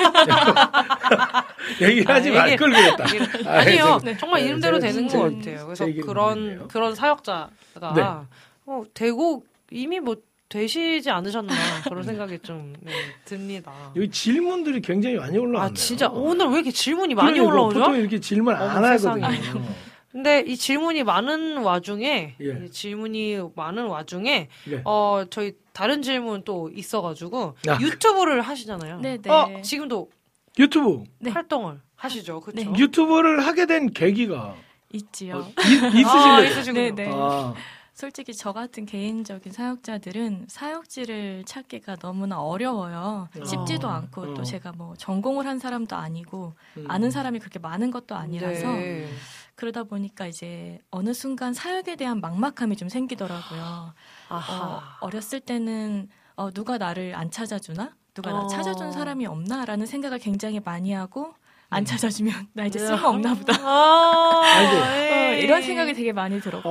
얘기를 하지 아, 말 얘기- 걸 그랬다. 얘기를- 아, 아니요, 제가- 정말 네, 이름대로 제가 되는 제- 것 같아요. 그래서 제 얘기를 그런 모르겠네요. 그런 사역자가 네. 어, 되고 이미 뭐 되시지 않으셨나 그런 생각이 좀 네, 듭니다. 여기 질문들이 굉장히 많이 올라왔네요. 아 진짜 오늘 왜 이렇게 질문이 많이 그러니까 올라오죠? 보통 이렇게 질문 안 어머, 하거든요. 세상에. 근데 이 질문이 많은 와중에 예. 이 질문이 많은 와중에 예. 어 저희 다른 질문 또 있어가지고 아, 유튜브를 하시잖아요. 네네. 어 지금도 유튜브 네. 활동을 하시죠, 그렇죠? 네. 유튜브를 하게 된 계기가 있지요. 어, 이- 있으신 아, 거죠? 있으시군요. 네네. 아, 솔직히 저 같은 개인적인 사역자들은 사역지를 찾기가 너무나 어려워요. 어. 쉽지도 않고 어. 또 제가 뭐 전공을 한 사람도 아니고 음. 아는 사람이 그렇게 많은 것도 아니라서 네. 그러다 보니까 이제 어느 순간 사역에 대한 막막함이 좀 생기더라고요. 아하. 어, 어렸을 때는 어, 누가 나를 안 찾아주나? 누가 나 어. 찾아준 사람이 없나라는 생각을 굉장히 많이 하고 안 음. 찾아주면 나 이제 쓸모 없나 보다. 아, 아이고. 어, 에이. 이런 생각이 되게 많이 들었고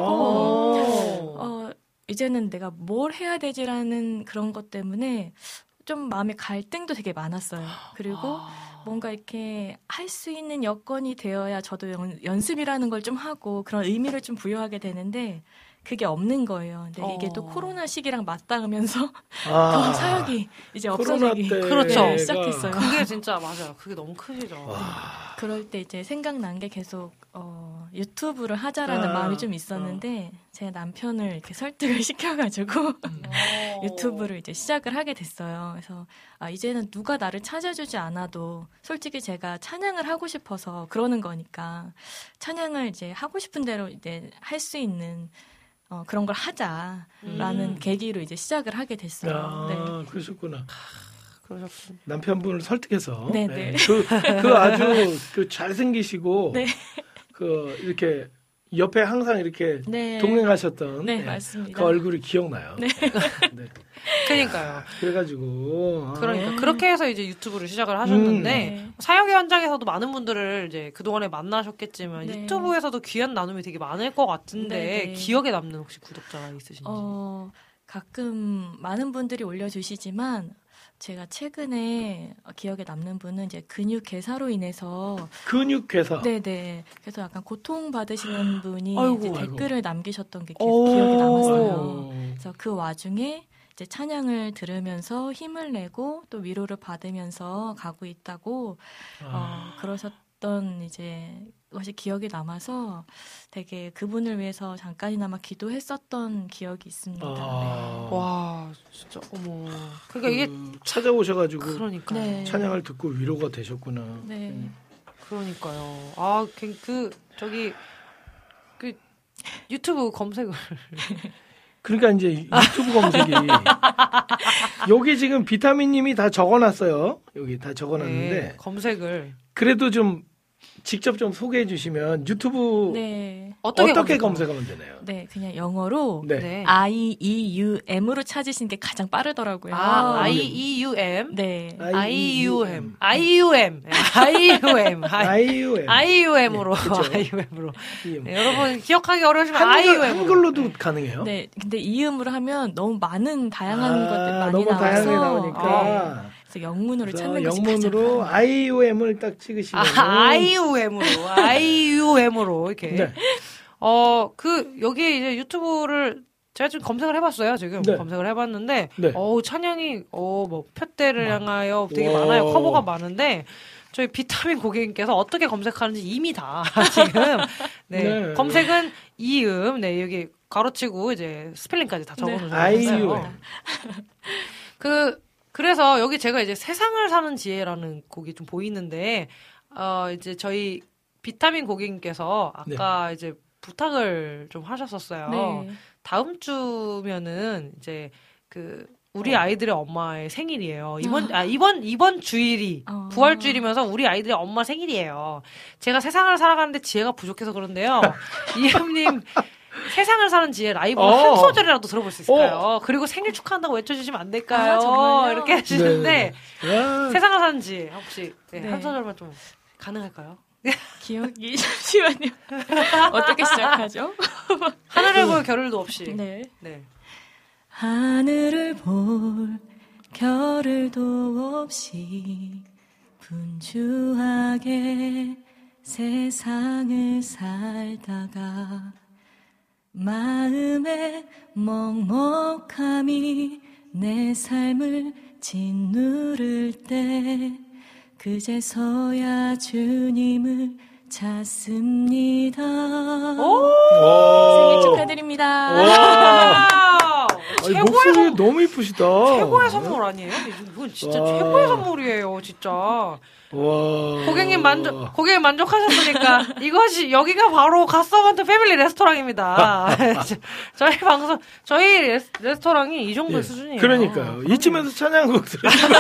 오. 어, 이제는 내가 뭘 해야 되지라는 그런 것 때문에 좀 마음의 갈등도 되게 많았어요. 그리고 아. 뭔가 이렇게 할 수 있는 여건이 되어야 저도 연, 연습이라는 걸 좀 하고 그런 의미를 좀 부여하게 되는데 그게 없는 거예요. 근데 이게 또 어. 코로나 시기랑 맞닿으면서 아, 더 사역이 이제 코로나 없어지기 때 그렇죠. 네, 시작했어요. 그게 진짜 맞아요. 그게 너무 크시죠. 와, 그럴 때 이제 생각난 게 계속 어, 유튜브를 하자라는 아, 마음이 좀 있었는데 제 남편을 이렇게 설득을 시켜가지고 어. 유튜브를 이제 시작을 하게 됐어요. 그래서 아, 이제는 누가 나를 찾아주지 않아도 솔직히 제가 찬양을 하고 싶어서 그러는 거니까 찬양을 이제 하고 싶은 대로 이제 할 수 있는 어, 그런 걸 하자라는 음. 계기로 이제 시작을 하게 됐어요. 야, 네. 그러셨구나. 그러셨군. 남편분을 설득해서 네, 네, 네. 그, 그 아주 그 잘생기시고 네. 그 이렇게 옆에 항상 이렇게 네. 동행하셨던 네, 네, 맞습니다. 그 얼굴이 기억나요. 네. 네. 그러니까요. 그래가지고 아, 그러니까 그렇게 해서 이제 유튜브를 시작을 하셨는데 네. 사역의 현장에서도 많은 분들을 이제 그 동안에 만나셨겠지만 네. 유튜브에서도 귀한 나눔이 되게 많을 것 같은데 네, 네. 기억에 남는 혹시 구독자가 있으신지? 어, 가끔 많은 분들이 올려주시지만 제가 최근에 기억에 남는 분은 이제 근육 괴사로 인해서 근육 괴사. 네네 그래서 약간 고통 받으시는 분이 아이고, 이제 아이고. 댓글을 남기셨던 게 기, 오. 기억에 남았어요. 어, 그래서 그 와중에 이제 찬양을 들으면서 힘을 내고 또 위로를 받으면서 가고 있다고 어, 아, 그러셨던 이제 것이 기억이 남아서 되게 그분을 위해서 잠깐이나마 기도했었던 기억이 있습니다. 아, 와 진짜 어머. 그 그러니까 이게 찾아오셔가지고 그러니까 네. 찬양을 듣고 위로가 되셨구나. 네. 음. 그러니까요. 아 그 저기 그 유튜브 검색을 그러니까 이제 유튜브 검색이 여기 지금 비타민님이 다 적어놨어요. 여기 다 적어놨는데 네, 검색을 그래도 좀 직접 좀 소개해 주시면 유튜브 네. 어떻게, 어떻게, 검색하면- 검색하면 되나요? 네, 그냥 영어로 네. 네. I E U M으로 찾으시는 게 가장 빠르더라고요. 아, I E U M 네. I U M I U M I U M 아이유엠. I U M으로 네, 그쵸. I U M으로 이 네, 여러분 기억하기 어려우시면 I U 한글, M 한글로도 가능해요? 네, 근데 이음으로 하면 너무 많은 다양한 아, 것들 많이 너무 나와서 다양하게 나오니까 그래서 영문으로 그래서 찾는 것이 영문으로 가장 아이유엠을 딱 찍으시면 아, I U M으로 I U M으로 이렇게 네. 어 그 여기 이제 유튜브를 제가 지금 검색을 해봤어요. 지금 네. 검색을 해봤는데 네. 어우 찬양이 어뭐 표대를 향하여 되게 와. 많아요. 커버가 많은데 저희 비타민 고객님께서 어떻게 검색하는지 이미 다 지금 네, 네. 검색은 이음 네 여기 가로치고 이제 스펠링까지 다 적어놓으셨어요. 아이유엠. 그 그래서 여기 제가 이제 세상을 사는 지혜라는 곡이 좀 보이는데 어 이제 저희 비타민 고객님께서 아까 네. 이제 부탁을 좀 하셨었어요. 네. 다음 주면은 이제 그 우리 아이들의 엄마의 생일이에요. 이번 아 이번 이번 주일이 어. 부활 주일이면서 우리 아이들의 엄마 생일이에요. 제가 세상을 살아가는데 지혜가 부족해서 그런데요. 이음님 세상을 사는 지혜 라이브 어. 한 소절이라도 들어볼 수 있을까요? 그리고 생일 축하한다고 외쳐주시면 안 될까요? 아, 정말요? 이렇게 하시는데 야. 세상을 사는 지혜 혹시 네, 네. 한 소절만 좀 가능할까요? 기억이 잠시만요. 어떻게 시작하죠? 하늘을 볼 겨를도 없이. 네. 네. 하늘을 볼 겨를도 없이 분주하게 세상을 살다가 마음의 먹먹함이 내 삶을 짓누를 때 그제서야 주님을 찾습니다. 오! 생일 축하드립니다. 와! 아니, 최고의 목소리 선, 너무 이쁘시다. 최고의 선물 아니에요? 이건 진짜 와. 최고의 선물이에요, 진짜. 와. 고객님 만족, 고객님 만족하셨으니까 이것이 여기가 바로 갓서번트 패밀리 레스토랑입니다. 저희 방송, 저희 레스, 레스토랑이 이 정도 예, 수준이에요. 그러니까요. 이쯤에서 찬양곡 들으시면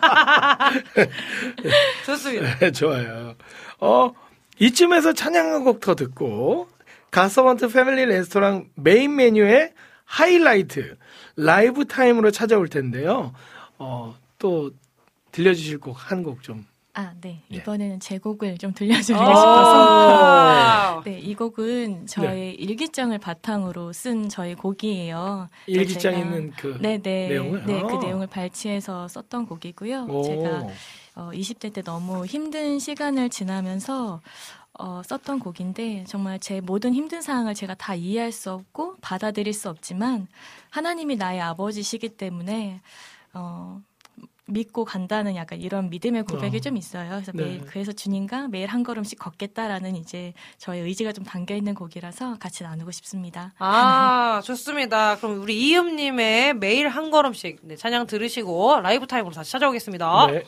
좋습니다. 네, 좋아요. 어, 이쯤에서 찬양곡 더 듣고 갓서번트 패밀리 레스토랑 메인 메뉴의 하이라이트 라이브 타임으로 찾아올 텐데요. 어, 또 들려주실 곡 한 곡 좀. 아, 네. 예. 이번에는 제 곡을 좀 들려드리고 아. 싶어서. 네, 이 곡은 저의 일기장을 바탕으로 쓴 저희 곡이에요. 일기장에 제가- 있는 그 네, 네. 내용을? 네, 아. 그 내용을 발췌해서 썼던 곡이고요. 오. 제가 어, 이십 대 때 너무 힘든 시간을 지나면서 어, 썼던 곡인데 정말 제 모든 힘든 상황을 제가 다 이해할 수 없고 받아들일 수 없지만 하나님이 나의 아버지시기 때문에 어, 믿고 간다는 약간 이런 믿음의 고백이 어. 좀 있어요. 그래서 네. 매일 그래서 주님과 매일 한 걸음씩 걷겠다라는 이제 저의 의지가 좀 담겨 있는 곡이라서 같이 나누고 싶습니다. 아, 좋습니다. 그럼 우리 이음님의 매일 한 걸음씩 네, 찬양 들으시고 라이브 타임으로 다시 찾아오겠습니다. 네.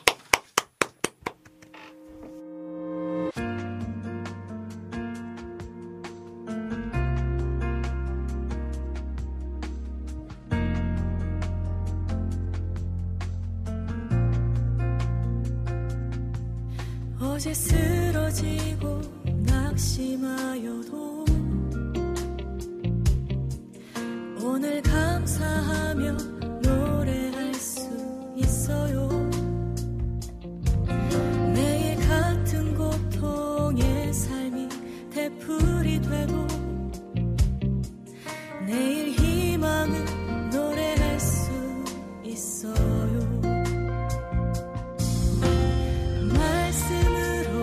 어제 쓰러지고 낙심하여도 오늘 감사하며 노래할 수 있어요. 매일 같은 고통의 삶이 되풀이 돼도 내일 희망은 노래할 수 있어요. 말씀으로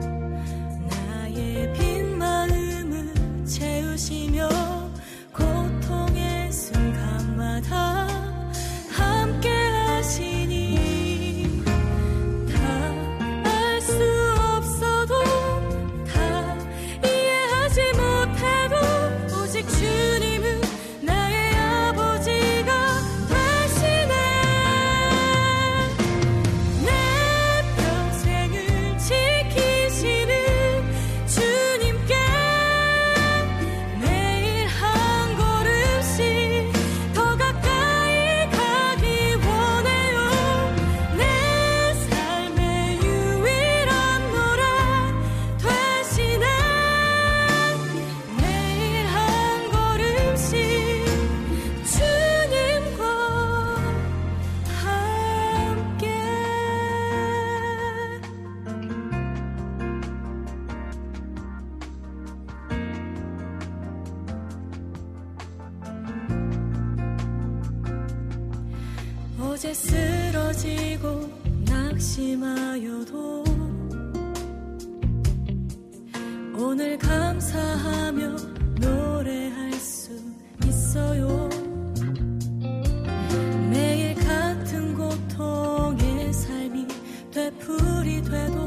나의 빈 마음을 채우시며 고통의 순간마다 함께 하시니 다 알 수 없어도 다 이해하지 못해도 오직 주님은 나의 아버지가 되시네. 내 평생을 지키시는 주님께 매일 한 걸음씩 더 가까이 가기 원해요. 내 삶의 유일한 노래 되시네. 매일 한 걸음씩 주님과 함께. 어제 쓰러지고 낙심하여도 오늘 감사하며 노래할 수 있어요. 매일 같은 고통의 삶이 되풀이 돼도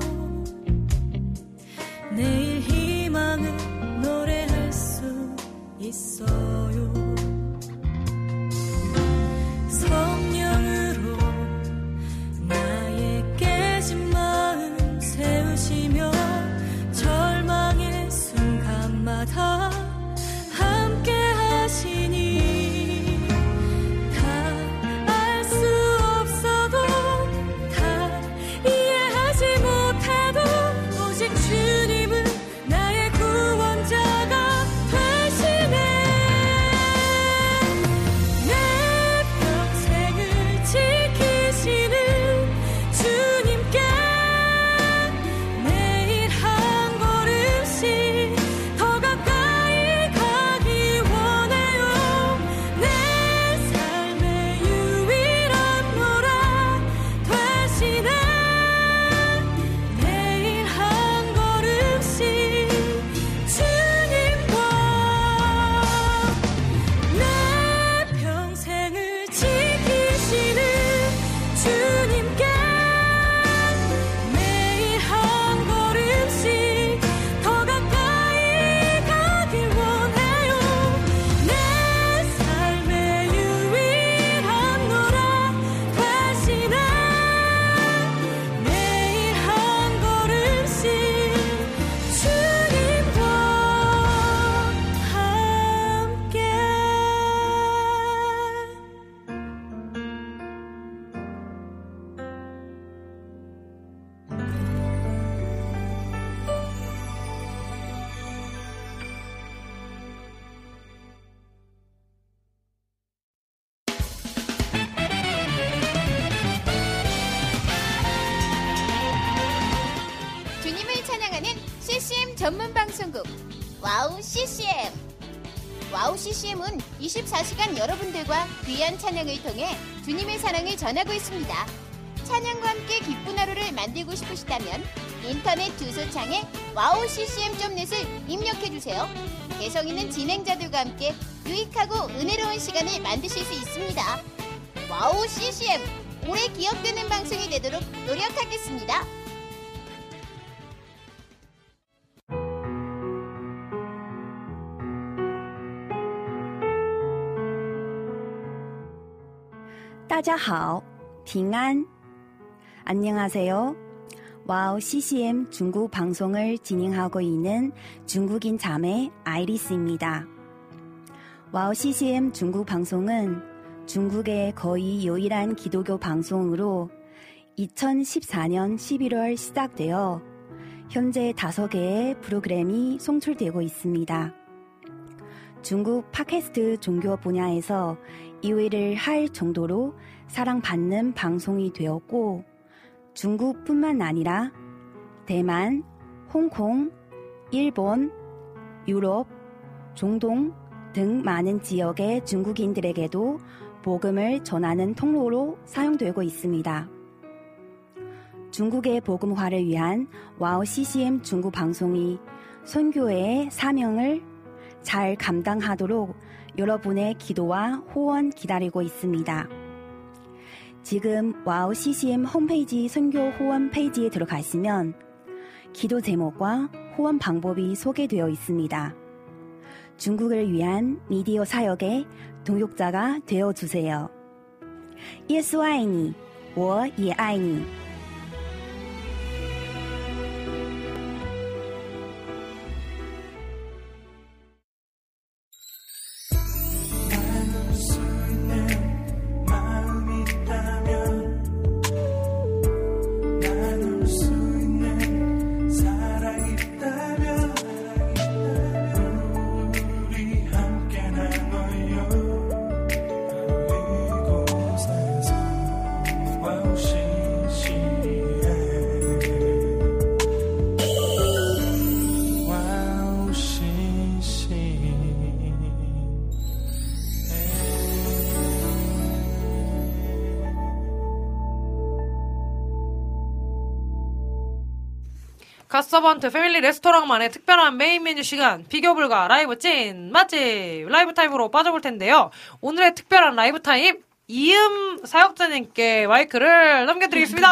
내일 희망은 노래할 수 있어요. 성령으로 나의 깨진 마음 세우시며 절망 전문 방송국 와우 씨씨엠. 와우 씨씨엠은 이십사 시간 여러분들과 귀한 찬양을 통해 주님의 사랑을 전하고 있습니다. 찬양과 함께 기쁜 하루를 만들고 싶으시다면 인터넷 주소창에 와우 씨씨엠 닷 넷을 입력해주세요. 개성 있는 진행자들과 함께 유익하고 은혜로운 시간을 만드실 수 있습니다. 와우 씨씨엠, 오래 기억되는 방송이 되도록 노력하겠습니다. 다자하오, 빙안. 안녕하세요. 와우 씨씨엠 중국 방송을 진행하고 있는 중국인 자매 아이리스입니다. 와우 씨씨엠 중국 방송은 중국의 거의 유일한 기독교 방송으로 이천십사 년 십일월 시작되어 현재 다섯 개의 프로그램이 송출되고 있습니다. 중국 팟캐스트 종교 분야에서 이 위를 할 정도로 사랑받는 방송이 되었고, 중국뿐만 아니라 대만, 홍콩, 일본, 유럽, 중동 등 많은 지역의 중국인들에게도 복음을 전하는 통로로 사용되고 있습니다. 중국의 복음화를 위한 와우 씨씨엠 중국 방송이 선교의 사명을 잘 감당하도록 여러분의 기도와 후원 기다리고 있습니다. 지금 와우 씨씨엠 홈페이지 선교 후원 페이지에 들어가시면 기도 제목과 후원 방법이 소개되어 있습니다. 중국을 위한 미디어 사역의 동역자가 되어주세요. 예수爱你,我也爱你. 갓서번트 패밀리 레스토랑만의 특별한 메인 메뉴 시간, 비교불가 라이브 찐 맛집 라이브 타임으로 빠져볼 텐데요. 오늘의 특별한 라이브 타임, 이음 사역자님께 마이크를 넘겨드리겠습니다.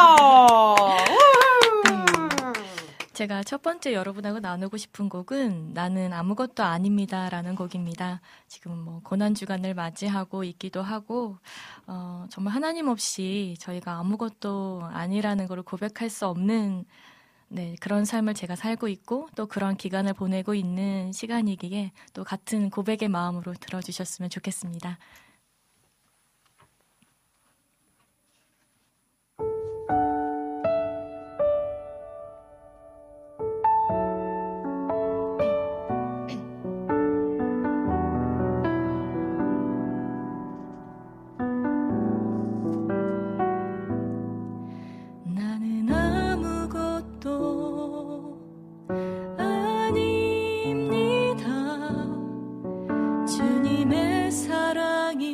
제가 첫 번째 여러분하고 나누고 싶은 곡은 나는 아무것도 아닙니다라는 곡입니다. 지금 뭐 고난주간을 맞이하고 있기도 하고 어, 정말 하나님 없이 저희가 아무것도 아니라는 걸 고백할 수 없는 네, 그런 삶을 제가 살고 있고 또 그런 기간을 보내고 있는 시간이기에 또 같은 고백의 마음으로 들어주셨으면 좋겠습니다. 아닙니다. 주님의 사랑이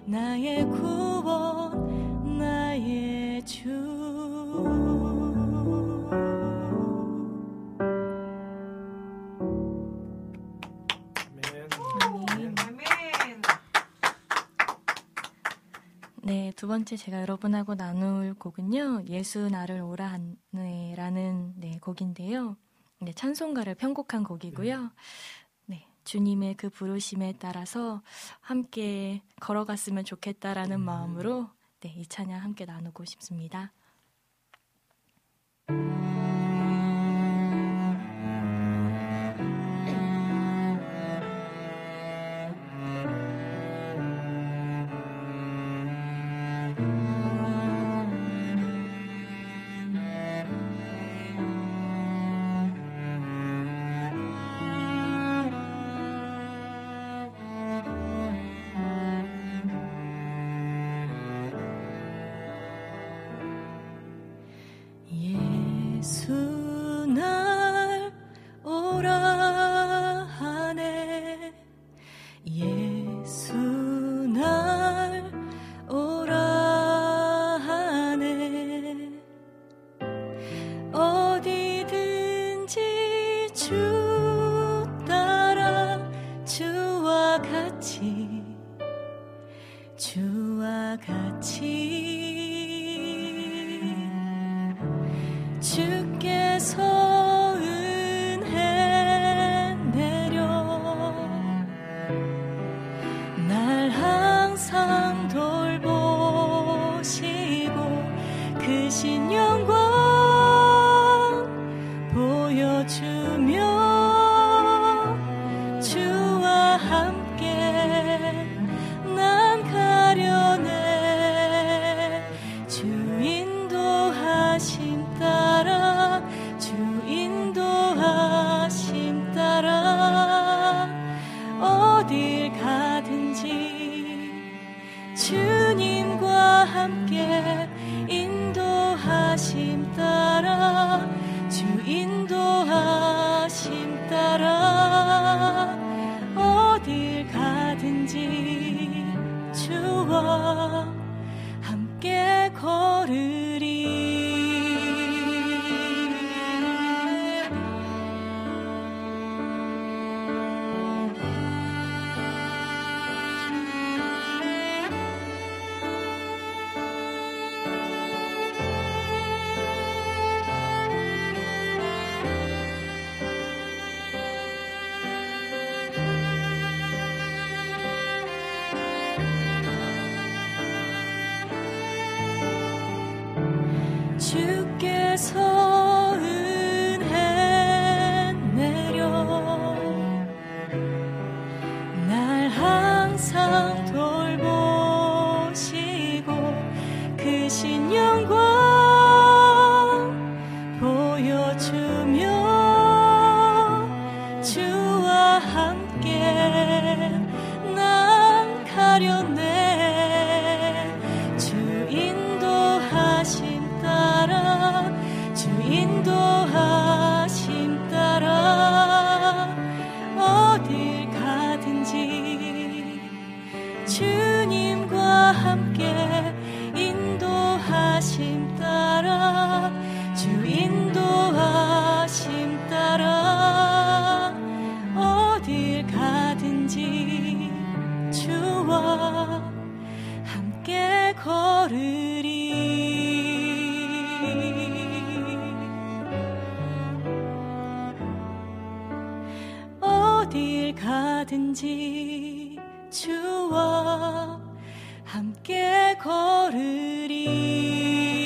나의 구원 나의 주 네, 두 번째 제가 여러분하고 나눌 곡은요. 예수 나를 오라 하네라는 네, 곡인데요. 네, 찬송가를 편곡한 곡이고요. 네, 주님의 그 부르심에 따라서 함께 걸어갔으면 좋겠다라는 음. 마음으로 네, 이 찬양 함께 나누고 싶습니다. 주께서 은혜 내려 날 항상 돌보시고 크신 영광 보여주며 주와 함께 난 가려네 주 인도하심 따라 주 인도하심 따라 어딜 가든지 주님과 함께 인도하심 따라 주 인도하심 따라 어딜 가든지 주와 함께 걸으리 어딜 가든지 주와 함께 걸으리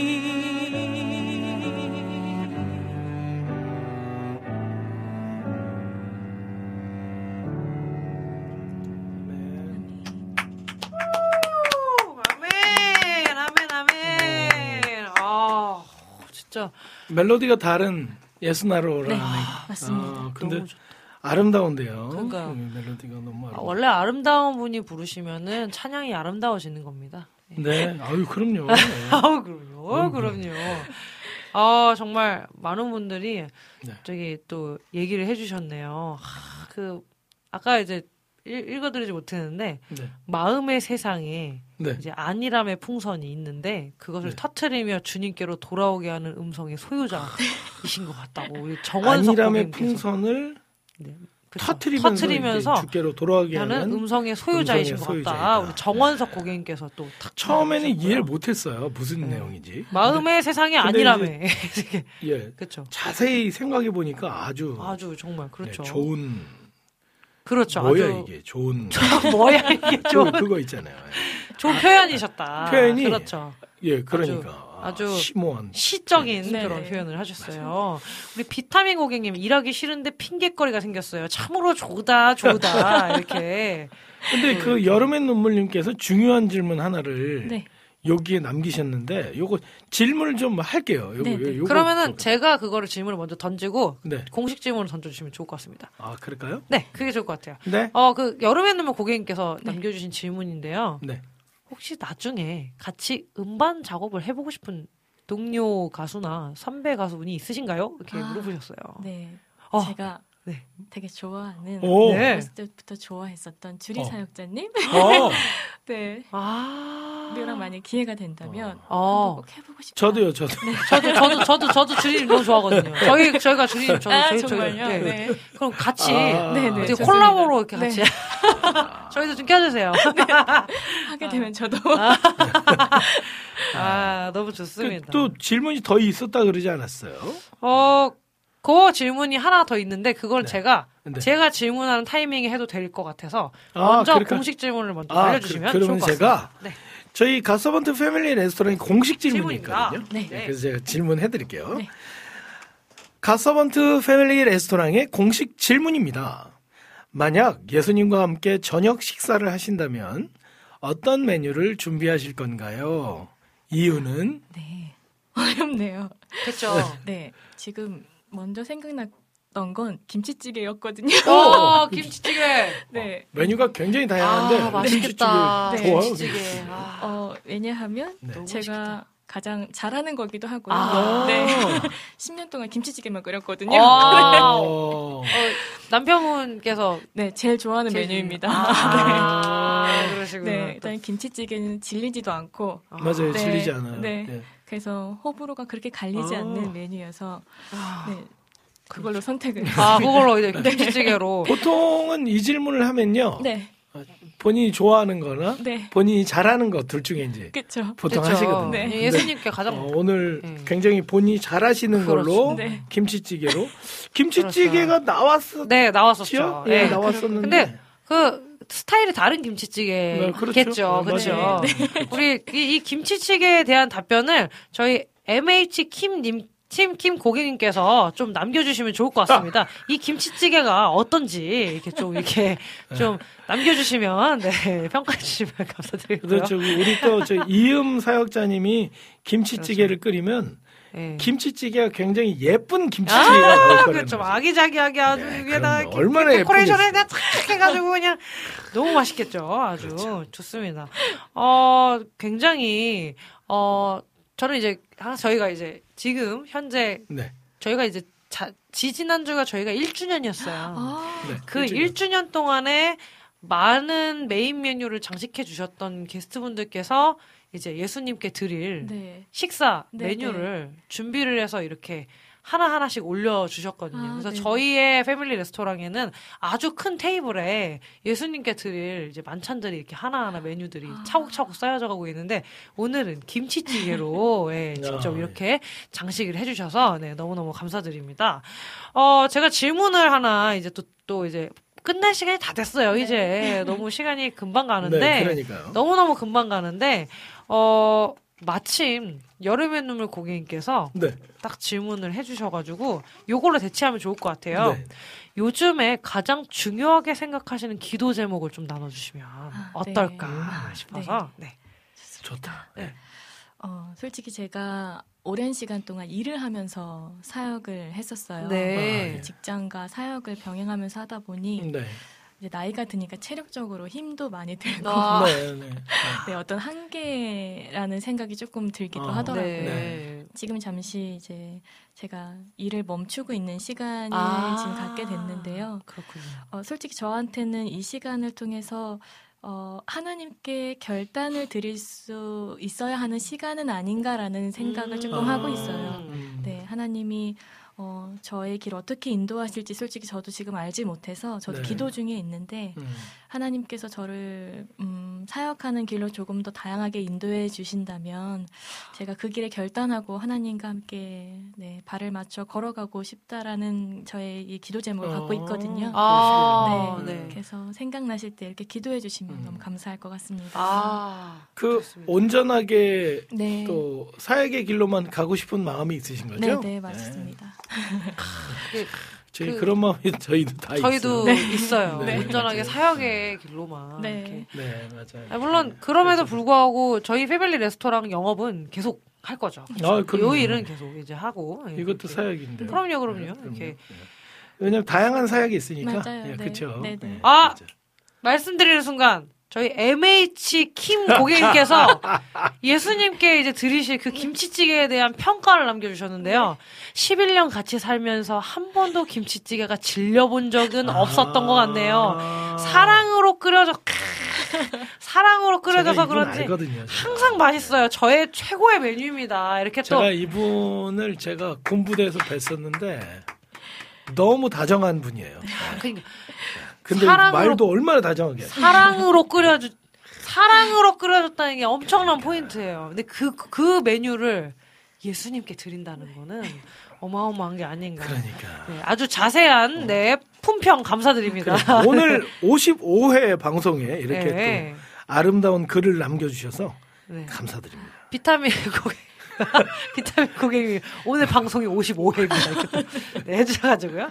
아멘, 아멘, 아멘. 아, 진짜 멜로디가 다른 예수 나를 오라. 네, 아, 맞습니다. 아, 근데 너무 좋다. 아름다운데요. 그러니까요. 음, 멜로디가 너무 아, 아름다워. 원래 아름다운 분이 부르시면은 찬양이 아름다워지는 겁니다. 네, 아유 그럼요. 네. 아우 그럼요, 어우, 그럼요. 아 정말 많은 분들이 네. 저기 또 얘기를 해주셨네요. 하, 그 아까 이제 읽, 읽어드리지 못했는데 네. 마음의 세상에 네. 이제 안일함의 풍선이 있는데 그것을 네. 터트리며 주님께로 돌아오게 하는 음성의 소유자이신 것 같다고 우리 정원석 안일함의 고객님께서 풍선을 네. 그쵸. 터트리면서, 터트리면서 주께로 돌아가게 하는 하는 음성의 소유자이신 음성의 것 같다. 소유자이다. 우리 정원석 고객님께서 또 탁 처음에는 나와주셨고요. 이해를 못했어요. 무슨 네. 내용인지. 마음의 세상이 근데 아니라며. 예. 그렇죠. 자세히 생각해 보니까 아주 아주 정말 그렇죠. 네, 좋은 그렇죠. 뭐야 아주 이게 좋은 뭐야 이게 그, 좋은 그거 있잖아요. 좋은 표현이셨다. 표현이 그렇죠. 예, 그러니까 아주, 아주 심오한 시적인 네. 그런 표현을 하셨어요. 우리 비타민 고객님 일하기 싫은데 핑계거리가 생겼어요. 참으로 조다 조다 이렇게. 근데 그 여름의 눈물님께서 중요한 질문 하나를 네. 여기에 남기셨는데 요거 질문을 좀 할게요. 요거, 네, 네. 요거 그러면은 좀- 제가 그거를 질문을 먼저 던지고 네. 공식 질문을 던져주시면 좋을 것 같습니다. 아, 그럴까요? 네, 그게 좋을 것 같아요. 네. 어, 그 여름의 눈물 고객님께서 남겨주신 질문인데요. 네. 혹시 나중에 같이 음반 작업을 해보고 싶은 동료 가수나 선배 가수분이 있으신가요? 이렇게 아, 물어보셨어요. 네. 어, 제가 네. 되게 좋아하는 오. 네. 어렸을 때부터 좋아했었던 주리 어. 사역자님. 어, 네. 아. 랑 만약 기회가 된다면 어. 한번 꼭 해보고 싶어요. 저도요, 저도. 저도, 저도, 저도, 저도 주리님 너무 좋아하거든요. 저희, 저희가 주리님, 저도, 아, 저희, 정말요? 저희, 네. 그럼 같이, 아. 네, 네. 어떻게 좋습니다. 콜라보로 이렇게 네. 같이. 저희도 좀 껴주세요. 하게 되면 저도. 아, 너무 좋습니다. 그, 또 질문이 더 있었다 그러지 않았어요? 어, 그 질문이 하나 더 있는데, 그걸 네. 제가, 네. 제가 질문하는 타이밍에 해도 될 것 같아서, 아, 먼저 그러니까- 공식 질문을 먼저 아, 알려주시면 그, 좋을 그러면 것 제가 같습니다. 네. 저희 갓서번트 패밀리 레스토랑에 공식 질문이 질문입니다. 있거든요. 네. 네, 그래서 제가 질문해 드릴게요. 네. 갓서번트 패밀리 레스토랑의 공식 질문입니다. 만약 예수님과 함께 저녁 식사를 하신다면 어떤 메뉴를 준비하실 건가요? 이유는 네. 어렵네요. 그쵸. 네. 지금 먼저 생각났던 건 김치찌개였거든요. 어, 김치찌개. 네. 메뉴가 굉장히 다양한데 아, 맛있겠다. 김치찌개 좋아요. 김치찌개. 아, 어, 왜냐하면 네. 너무 제가 맛있겠다. 가장 잘하는 거기도 하고요. 아. 네. 십 년 동안 김치찌개만 끓였거든요. 아. 어, 어, 남편분께서 네, 제일 좋아하는 제일 메뉴입니다. 아, 그러시구나. 네, 일단 김치찌개는 질리지도 않고 맞아요. 네, 질리지 않아요. 네. 네. 그래서 호불호가 그렇게 갈리지 아. 않는 메뉴여서 아, 네, 그걸로 선택을 아, 그걸로 이제 김치찌개로. 보통은 이 질문을 하면요. 네, 본인이 좋아하는 거나 네, 본인이 잘하는 것 둘 중에 이제 그렇죠. 보통 그쵸. 하시거든요. 네. 근데 예수님께 가장 어, 오늘 네. 굉장히 본인이 잘하시는 걸로 그렇죠. 네. 김치찌개로 김치찌개가 나왔었죠. 네 나왔었죠. 예, 네. 나왔었는데 근데 그 스타일이 다른 김치찌개겠죠. 네, 그렇죠. 그렇죠. 네, 우리 이, 이 김치찌개에 대한 답변을 저희 엠에이치 킴님 팀 킴 고객님께서 좀 남겨주시면 좋을 것 같습니다. 이 김치찌개가 어떤지 이렇게 좀 이렇게 좀 남겨주시면 네 평가해 주시면 감사드리고요. 그렇죠. 우리 또 저 이음 사역자님이 김치찌개를 그렇죠. 끓이면 네. 김치찌개가 굉장히 예쁜 김치찌개가 나올 아, 거라는 그렇죠. 거죠. 아기자기하게 아주 네, 위에다가 그럼요. 얼마나 데코레이션을 예쁘겠어요. 그냥 탁 해가지고 그냥 너무 맛있겠죠. 아주 그렇죠. 좋습니다. 어, 굉장히 어 저는 이제 항상 저희가 이제 지금 현재 네. 저희가 이제 자, 지지난주가 저희가 일 주년이었어요. 아, 네. 그 일주일. 일 주년 동안에 많은 메인 메뉴를 장식해 주셨던 게스트분들께서 이제 예수님께 드릴 네. 식사 네, 메뉴를 준비를 해서 이렇게 하나하나씩 올려주셨거든요. 아, 그래서 네네. 저희의 패밀리 레스토랑에는 아주 큰 테이블에 예수님께 드릴 이제 만찬들이 이렇게 하나하나 메뉴들이 아. 차곡차곡 쌓여져 가고 있는데 오늘은 김치찌개로 예, 직접 아, 이렇게 장식을 해주셔서 네, 너무너무 감사드립니다. 어, 제가 질문을 하나 이제 또, 또 이제 끝날 시간이 다 됐어요. 이제 너무 시간이 금방 가는데 네, 그러니까요. 너무너무 금방 가는데 어 마침 여름의 눈물 고객님께서 네. 딱 질문을 해주셔가지고 요걸로 대체하면 좋을 것 같아요. 네. 요즘에 가장 중요하게 생각하시는 기도 제목을 좀 나눠주시면 어떨까 네. 싶어서 네. 좋다. 네. 어, 솔직히 제가 오랜 시간 동안 일을 하면서 사역을 했었어요. 네. 아, 예. 직장과 사역을 병행하면서 하다 보니 네. 이제 나이가 드니까 체력적으로 힘도 많이 들고 아. 네, 네. 네, 어떤 한계라는 생각이 조금 들기도 어, 하더라고요. 네. 지금 잠시 이제 제가 일을 멈추고 있는 시간을 아. 지금 갖게 됐는데요. 그렇군요. 어, 솔직히 저한테는 이 시간을 통해서 어, 하나님께 결단을 드릴 수 있어야 하는 시간은 아닌가라는 생각을 음. 조금 아. 하고 있어요. 음. 네, 하나님이 어, 저의 길 어떻게 인도하실지 솔직히 저도 지금 알지 못해서 저도 네. 기도 중에 있는데 음. 하나님께서 저를 음, 사역하는 길로 조금 더 다양하게 인도해 주신다면 제가 그 길에 결단하고 하나님과 함께 네, 발을 맞춰 걸어가고 싶다라는 저의 이 기도 제목을 갖고 있거든요. 아, 네, 네. 그래서 생각나실 때 이렇게 기도해 주시면 음. 너무 감사할 것 같습니다. 아, 그 좋습니다. 온전하게 네. 또 사역의 길로만 가고 싶은 마음이 있으신 거죠? 네, 네, 맞습니다. 그, 저희 그- 그, 런 마음이 저희도 다 저희도 있어요. 있어요. 네. 온전하게 맞아요. 사역의 길로만. 네. 이렇게. 네, 맞아요. 아, 물론 그럼에도 불구하고 저희 패밀리 레스토랑 영업은 계속 할 거죠. 아, 그럼요. 이 일은 계속 이제 하고. 예, 이것도 그렇게. 사역인데. 그럼요, 그럼요. 네, 이렇게. 왜냐면 다양한 사역이 있으니까. 맞아요. 예, 네. 그렇죠. 네, 네. 아! 맞아요. 말씀드리는 순간 저희 엠에이치 킴 고객님께서 예수님께 이제 드리실 그 김치찌개에 대한 평가를 남겨주셨는데요. 십일 년 같이 살면서 한 번도 김치찌개가 질려본 적은 없었던 것 같네요. 아. 사랑으로 끓여져 사랑으로 끓여져서 제가 이분 그런지 알거든요. 항상 맛있어요. 저의 최고의 메뉴입니다. 이렇게 또 제가 이분을 제가 군부대에서 뵀었는데 너무 다정한 분이에요. 그러니까 근데 사랑으로- 말도 얼마나 다정하게. 해요. 사랑으로 끓여주 사랑으로 끓여줬다는 게 엄청난 포인트예요. 근데 그 그 메뉴를 예수님께 드린다는 거는 어마어마한 게 아닌가. 그러니까. 네, 아주 자세한 네 품평 감사드립니다. 그래. 오늘 오십오 회 방송에 이렇게 네. 또 아름다운 글을 남겨주셔서 네. 감사드립니다. 비타민 고객 비타민 고객님 오늘 방송이 오십오 회입니다. 이렇게 또 네, 해주셔가지고요.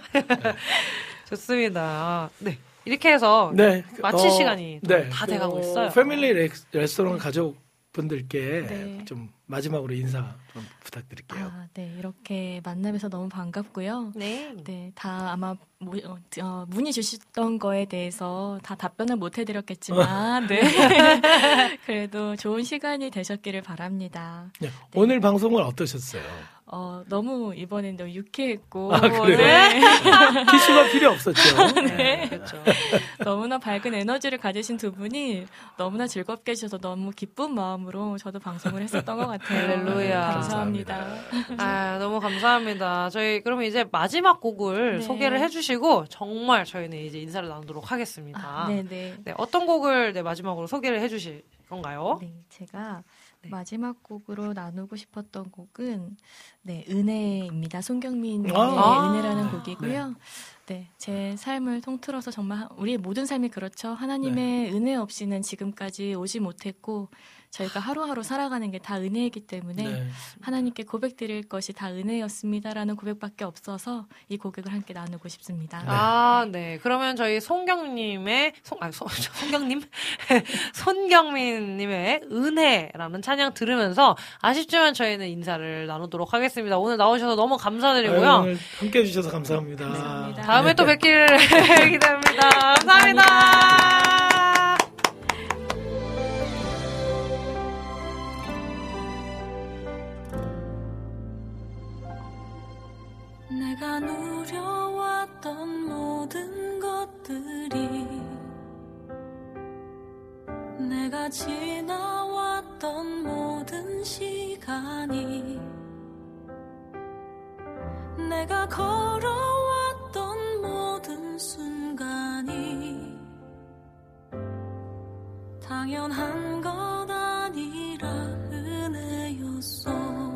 좋습니다. 네. 이렇게 해서 네, 마칠 어, 시간이 네, 다 돼가고 어, 있어요. 패밀리 레, 레스토랑 가족분들께 네. 좀 마지막으로 인사 좀 부탁드릴게요. 아, 네, 이렇게 만나면서 너무 반갑고요. 네. 네, 다 아마 모, 어, 어, 문의 주셨던 거에 대해서 다 답변을 못 해드렸겠지만, 네. 그래도 좋은 시간이 되셨기를 바랍니다. 네, 오늘 방송은 어떠셨어요? 어, 너무 이번엔 너무 유쾌했고, 아, 그래요? 네. 티슈가 필요 없었죠? 네, 그렇죠. 너무나 밝은 에너지를 가지신 두 분이 너무나 즐겁게 해주셔서 너무 기쁜 마음으로 저도 방송을 했었던 것 같아요. 할렐루야. 감사합니다. 아, 너무 감사합니다. 저희 그러면 이제 마지막 곡을 네. 소개를 해주시고 정말 저희는 이제 인사를 나누도록 하겠습니다. 아, 네네. 네, 어떤 곡을 네, 마지막으로 소개를 해주실 건가요? 네, 제가 네. 마지막 곡으로 나누고 싶었던 곡은 네, 은혜입니다. 손경민의 아. 은혜라는 곡이고요. 네, 제 삶을 통틀어서 정말 우리의 모든 삶이 그렇죠. 하나님의 은혜 없이는 지금까지 오지 못했고 저희가 하루하루 살아가는 게 다 은혜이기 때문에 네. 하나님께 고백드릴 것이 다 은혜였습니다라는 고백밖에 없어서 이 고백을 함께 나누고 싶습니다. 아, 네. 그러면 저희 송경님의, 송, 아, 송, 송경님? 손경민님의 은혜라는 찬양 들으면서 아쉽지만 저희는 인사를 나누도록 하겠습니다. 오늘 나오셔서 너무 감사드리고요. 아유, 오늘 함께 해주셔서 감사합니다. 감사합니다. 다음에 또 뵙기를 기대합니다. 감사합니다. 내가 누려왔던 모든 것들이 내가 지나왔던 모든 시간이 내가 걸어왔던 모든 순간이 당연한 것 아니라 은혜였어.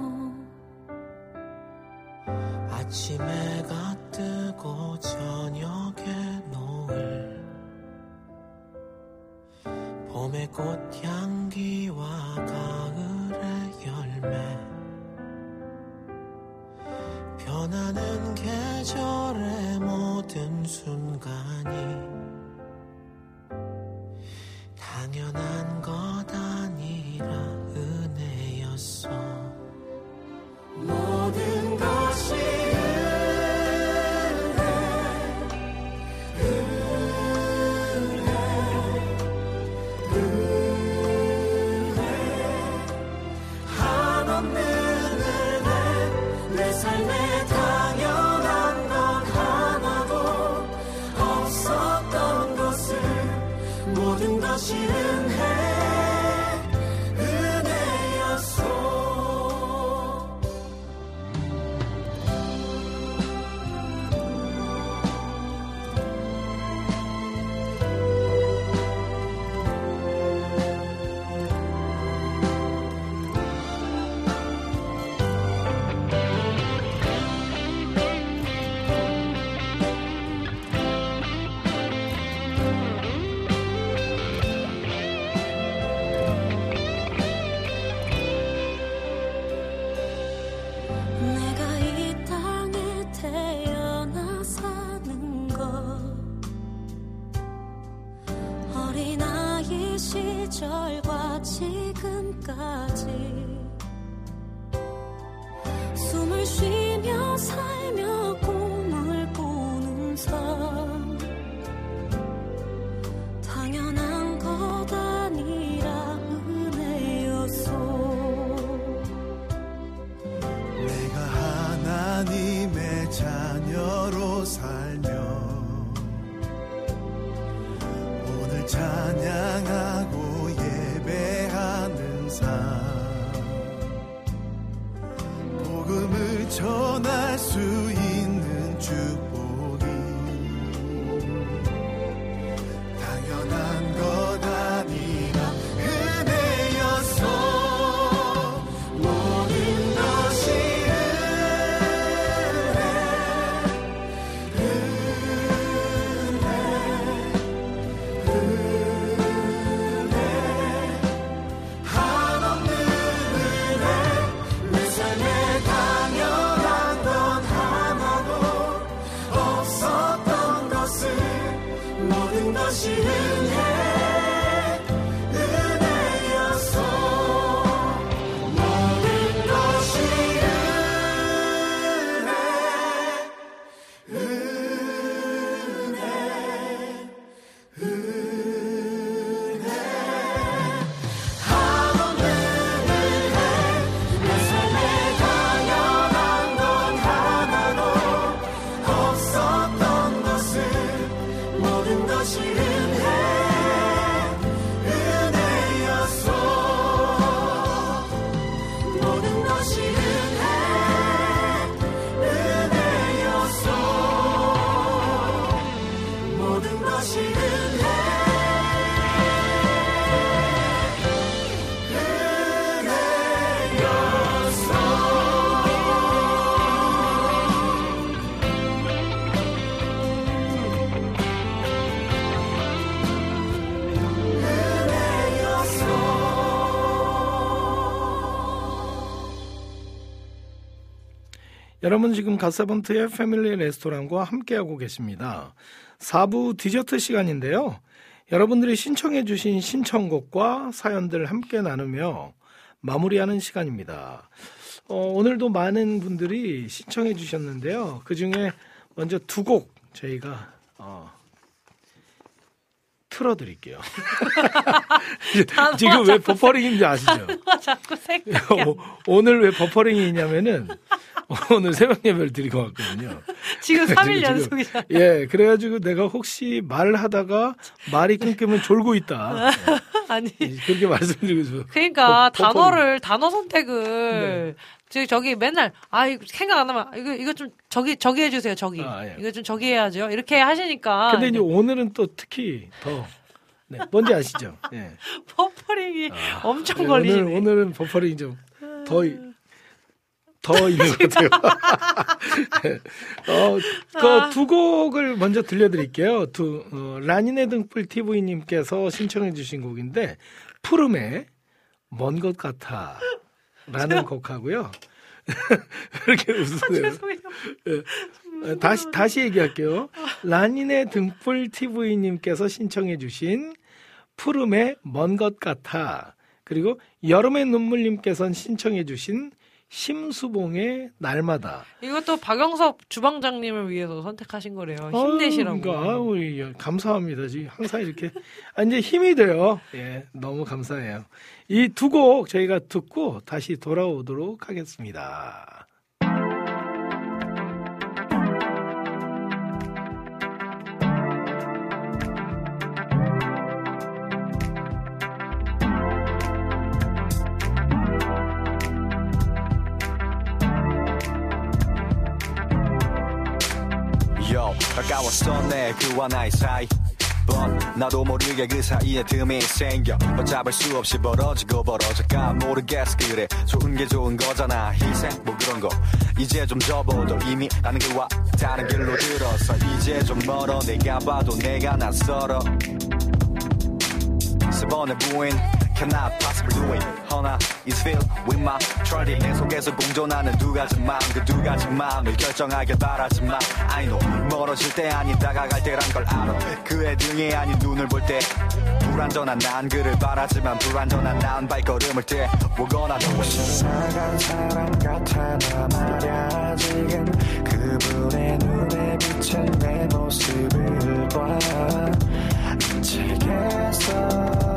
아침 해가 뜨고 저녁에 노을 봄의 꽃향기와 가을의 열매 변하는 계절의 모든 순간이 당연한 것 아니라 은혜였어. 모든 것이 은혜, 은혜. 것이 은혜 은혜였소. 내가 이 땅에 태어나 사는 것 어린아이 시절과 지금까지 숨을 쉬며 살며 꿈을 꾸는 삶 당연한 것 아니라 은혜였소. 내가 하나님의 자녀로 살며 오늘 찬양하고 예배하는 삶 복음을 전할 수 있는 축복이 당연한 것 아니라 은혜였소. 모든 것이 한없는 은혜 내 삶에 당연한 건 하나도 없었던 것을 모든 것이 은혜 은혜였소. 모든 것이 은혜 은혜 은혜 한없는 은혜 내 삶에 당연한 건 하나도 없었던 것을 모든 것이 은혜 은혜였소. 모든 것이 은혜 은혜였소. 모든 것이 은혜 여러분 지금 갓세븐트의 패밀리 레스토랑과 함께하고 계십니다. 사 부 디저트 시간인데요. 여러분들이 신청해 주신 신청곡과 사연들 함께 나누며 마무리하는 시간입니다. 어, 오늘도 많은 분들이 신청해 주셨는데요. 그중에 먼저 두 곡 저희가 어, 틀어드릴게요. 지금 왜 버퍼링인지 아시죠? 자꾸 생각해. 오늘 왜 버퍼링이 있냐면은 오늘 새벽 예배를 드리고 왔거든요. 지금 삼 일 연속이잖아요. 예, 그래가지고 내가 혹시 말하다가 말이 끊기면 졸고 있다. 아니. 그렇게 말씀드리고 싶어요. 그러니까 버, 단어를, 단어 선택을, 네. 저기, 저기 맨날, 아, 이거 생각 안 나면, 이거, 이거 좀 저기, 저기 해주세요, 저기. 아, 예. 이거 좀 저기 해야죠. 이렇게 하시니까. 근데 이제 오늘은 또 특히 더, 네, 뭔지 아시죠? 예. 버퍼링이 아, 엄청 네, 걸리시네. 오늘, 오늘은 버퍼링이 좀 더, 더 있는 것 같아요. 어, 그 두 곡을 먼저 들려드릴게요. 두, 어, 라니네 등불 티비님께서 신청해주신 곡인데, 푸름의 먼 것 같아. 라는 곡하고요. 이렇게 웃으세요. 아, 죄송해요. 네. 다시, 다시 얘기할게요. 라니네 등불 티비님께서 신청해주신 푸름의 먼 것 같아. 그리고 여름의 눈물님께서는 신청해주신 심수봉의 날마다. 이것도 박영섭 주방장님을 위해서 선택하신 거래요. 힘내시라고. 아, 그러니까, 우리 감사합니다. 지금 항상 이렇게 아, 이제 힘이 돼요. 예, 너무 감사해요. 이 두 곡 저희가 듣고 다시 돌아오도록 하겠습니다. 가까웠었네 그와 나의 사이 But 나도 모르게 그 사이에 틈이 생겨 어잡을 수 없이 벌어지고 벌어져가 모르겠어 그래 좋은 게 좋은 거잖아 희생 뭐 그런 거 이제 좀 접어도 이미 나는 그와 다른 길로 들어서 이제 좀 멀어 내가 봐도 내가 낯설어 세 번의 부인 Cannot possibly do it 허나 It's filled with my tragedy 내 속에서 공존하는 두 가지 마음 그 두 가지 마음을 결정하길 바라지만 I know 멀어질 때 아닌 다가갈 때란 걸 알아 그의 등에 아닌 눈을 볼 때 불완전한 난 그를 바라지만 불완전한 난 발걸음을 떼보거나 혹시 나간 사람 같아 나 말야 지금 그분의 눈에 비친 내 모습을 봐 미치겠어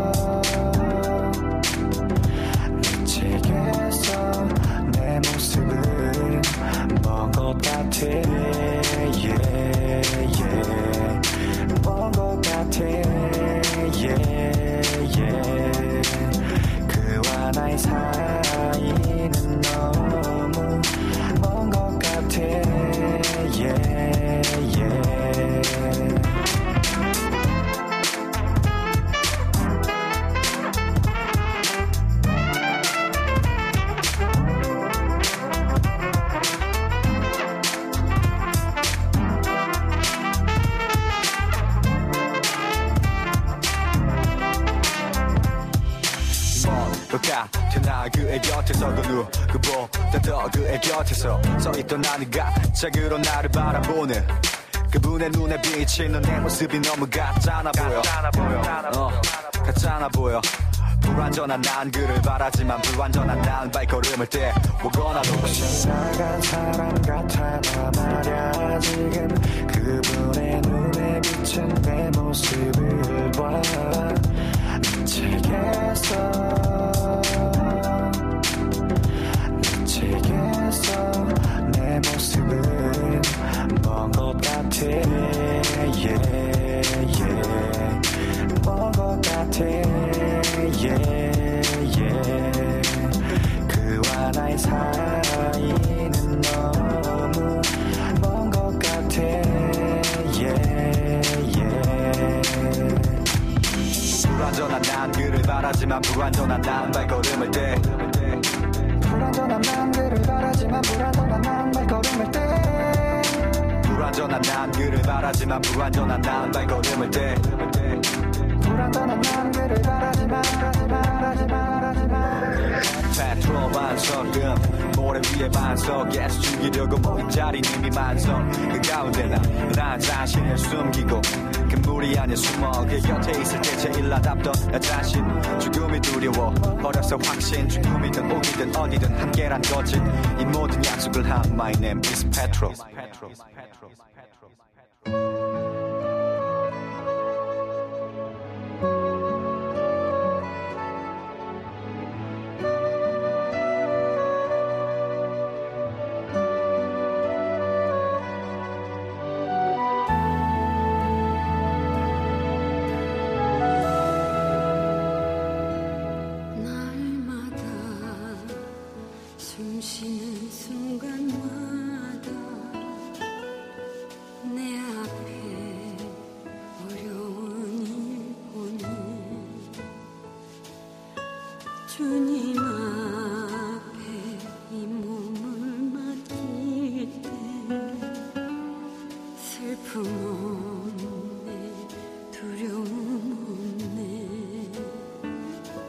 미치겠어 내 모습은 먼 것 같아 yeah, yeah. 먼 것 같아 yeah, yeah. 그와 나의 사이는 너무 먼 것 같아 yeah, yeah. 같으나 그의 곁에서 그 누구보다 더 그의 곁에서 서있던 나니가 자그로 나를 바라보는 그분의 눈에 비치는 내 모습이 너무 같잖아 보여 어, 같잖아 보여 불완전한 난 그를 바라지만 불완전한 난 발걸음을 떼보거나 혹시 나간 사람 같아 나 말야 지금 그분의 눈에 비친 내 모습을 봐 미치겠어 미치겠어 내 모습은 먼 것 같아 yeah, yeah. 먼 것 같아 yeah, yeah. 그와 나의 사이는 너무 먼 것 같아 yeah, yeah. 불완전한 난 그를 바라지만 불완전한 난 발걸음을 떼 불완전한 난 그를 바라지만 불완전한 난 발걸음을 떼 불완전한 난 그를 바라지만 불완전한 난 발걸음을 떼 불완전한 난 그를 바라지만 바라지만 바라지만 페트롤 반석은 모래 위에 반석에서 죽이려고 모인 자리는 이미 만성 그 가운데 나, 나 자신을 숨기고 그물이 아닌 숨어 그 곁에 있을 때 제일 나답던 나 자신 죽음이 두려워 버려서 확신 죽음이든 오기든 어디든 함께란 거지 이 모든 약속을 한 My name is Petro 숨쉬는 순간마다 내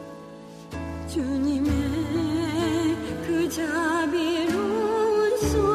주님의 그 자비로운 손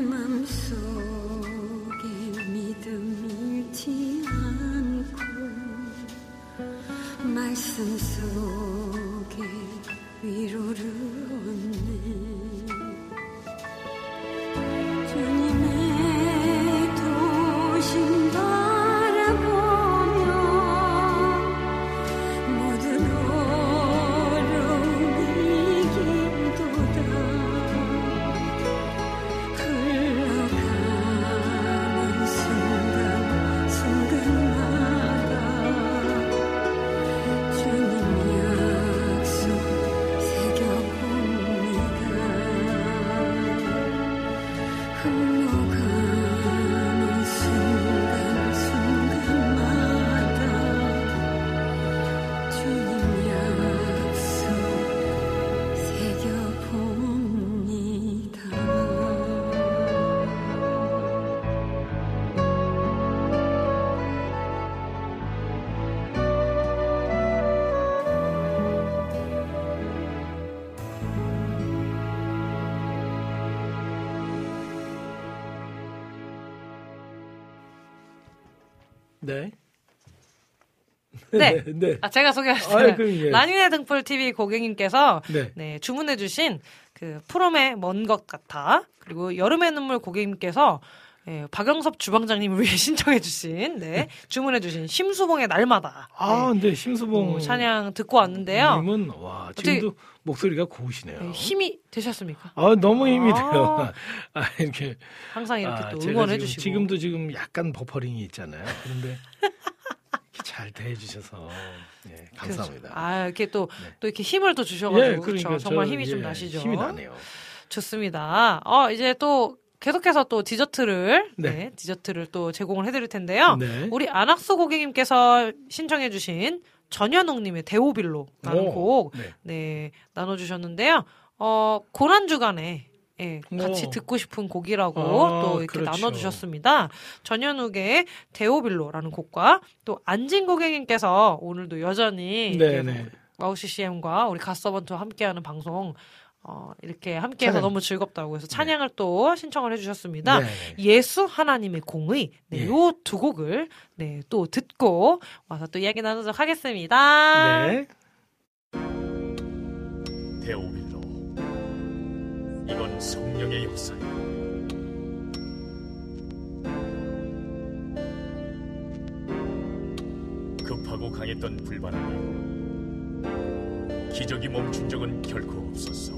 맘속에 믿음 잃지 않고 말씀 속에 위로를 얻네. 주님의 도심 바라보며 모든 어려움이 이기도다. 흘러가는 순간 순간마다 주님 약속 새겨봅니다. 흘러가는 순간 순간마다 주님 약속 새겨봅니다. 네. 네. 네. 아, 제가 소개할 아유, 그럼, 예. 라니네 등불 티비 고객님께서 네. 네, 주문해주신 그 프롬의 먼 것 같아. 그리고 여름의 눈물 고객님께서 예, 박영섭 주방장님을 위해 신청해주신, 네, 주문해주신 심수봉의 날마다. 아, 근데 심수봉 어, 찬양 듣고 왔는데요. 님은 와, 지금도 목소리가 고우시네요. 네, 힘이 되셨습니까? 아, 너무 힘이 아. 돼요. 아, 이렇게 항상 이렇게 아, 또 제가 응원해주시고. 지금, 지금도 지금 약간 버퍼링이 있잖아요. 그런데 이렇게 잘 대해주셔서 예, 감사합니다. 그렇죠. 아, 이렇게 또, 네. 또 이렇게 힘을 또 주셔가지고. 예, 그러니까 그렇죠. 정말 저, 힘이 좀 예, 나시죠. 힘이 나네요. 좋습니다. 어, 이제 또 계속해서 또 디저트를, 네, 네. 디저트를 또 제공을 해드릴 텐데요. 네. 우리 안학수 고객님께서 신청해주신 전현웅님의 대오빌로라는 오, 곡, 네. 네, 나눠주셨는데요. 어, 고난주간에, 예, 같이 오. 듣고 싶은 곡이라고 아, 또 이렇게 그렇죠. 나눠주셨습니다. 전현욱의 대오빌로라는 곡과 또 안진 고객님께서 오늘도 여전히 네, 이렇게 네. 와우 씨씨엠과 우리 갓서번트와 함께하는 방송 어, 이렇게 함께해서 찬양. 너무 즐겁다고 해서 찬양을 또 신청을 해주셨습니다. 네. 예수 하나님의 공의, 네, 예. 요 두 곡을 네, 또 듣고 와서 또 이야기 나누도록 하겠습니다. 네. 대오빌로, 이건 성령의 역사야. 급하고 강했던 불바람이 기적이 멈춘 적은 결코 없었어.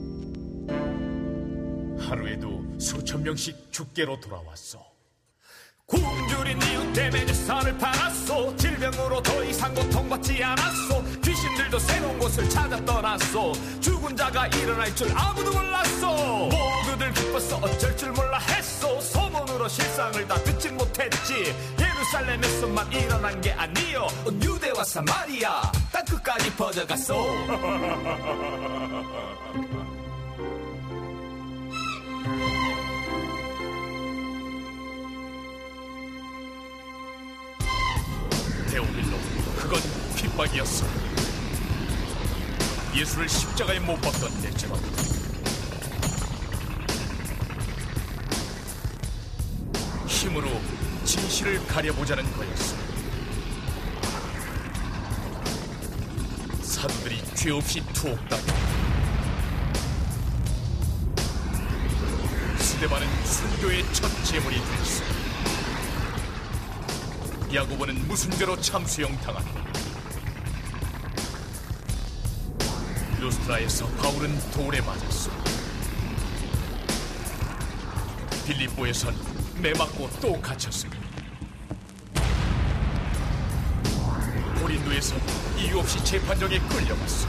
하루에도 수천 명씩 죽게로 돌아왔어. 굶주린 이유 때문에 산을 팔았소. 질병으로 더 이상 고통받지 않았소. 귀신들도 새로운 곳을 찾아 떠났소. 죽은 자가 일어날 줄 아무도 몰랐소. 모두들 기뻤어. 어쩔 줄 몰라 했소. 소문으로 실상을 다 듣질 못했지. 예루살렘에서만 일어난 게 아니요, 유대와 사마리아 땅끝까지 퍼져갔소. 대오빌로, 그건 핍박이었어. 예수를 십자가에 못 박던 때처럼. 힘으로 진실을 가려보자는 거였어. 사도들이 죄 없이 투옥당해. 스데반은 순교의 첫 제물이 됐어. 야고보는 무슨 죄로 참수형 당하고, 루스트라에서 바울은 돌에 맞았어. 빌립보에선 매맞고 또 갇혔어. 고린도에선 이유 없이 재판정에 끌려갔어.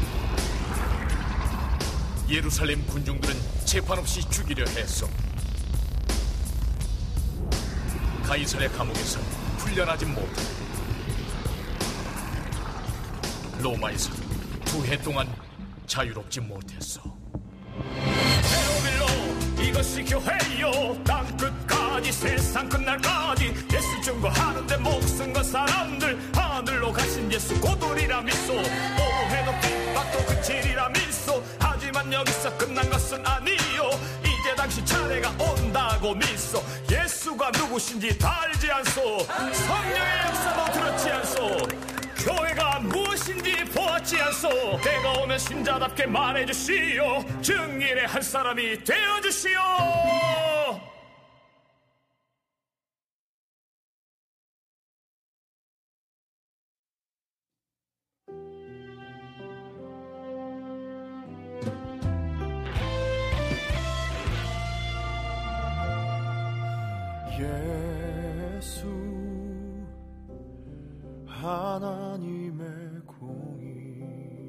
예루살렘 군중들은 재판 없이 죽이려 했어. 가이사랴 감옥에서 풀려나지 못해. 로마에서 두 해 동안 자유롭지 못했어. 대오빌로, 이것이 교회요. 땅끝까지 세상 끝날까지 예수 증거하는데 목숨 건 사람들. 하늘로 가신 예수 고돌이라 믿소. 오해도 핍박도 그치리라 믿소. 하지만 여기서 끝난 것은 아니요. 이제 당신 차례가 온다. 나도 믿소. 예수가 누구신지 다 알지 않소. 성령의 역사도 들었지 않소. 교회가 무엇인지 보았지 않소. 때가 오면 신자답게 말해주시오. 증인의 한 사람이 되어주시오. 예수 하나님의 공의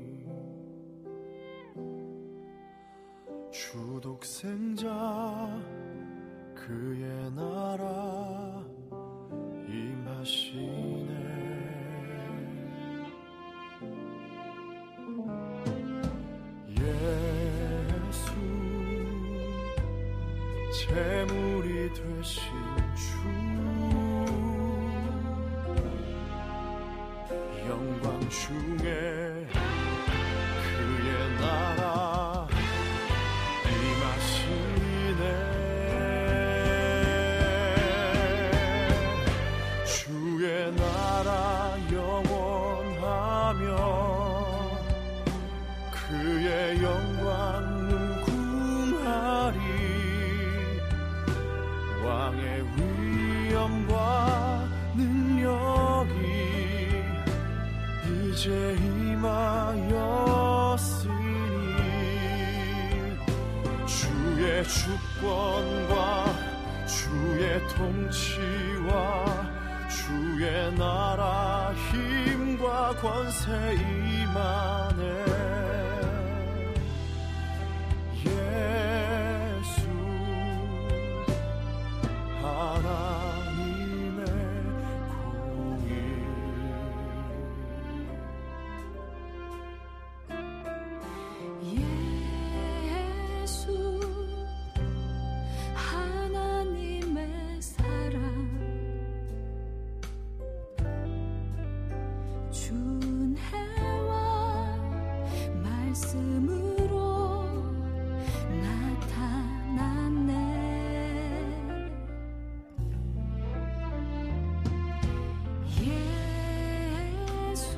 주독생자 그의 나라 임하시네. 예수 재물이 되신 주 영광 중에 그의 나라 임하시네. 주의 나라 영원하며 그의 영광 무궁하리. 왕의 위엄과 능력이 이제 임하였으니 주의 주권과 주의 통치와 주의 나라 힘과 권세 임하네. 하나님의 공의. 예수 하나님의 사랑 준혜와 말씀으로 나타났네. 예수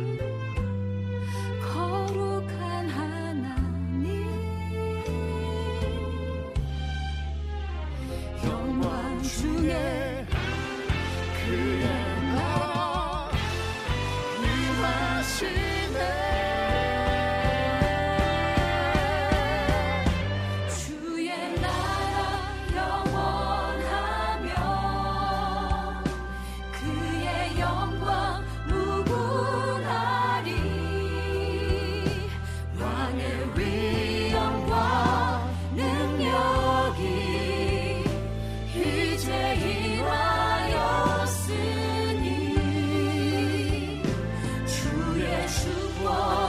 거룩한 하나님 영광 중에 그의 나라 임하시네. 주의 나라 영원하며 그의 영광 무궁하리. 왕의 위엄과 능력이 이제 임하였으니 주의 주권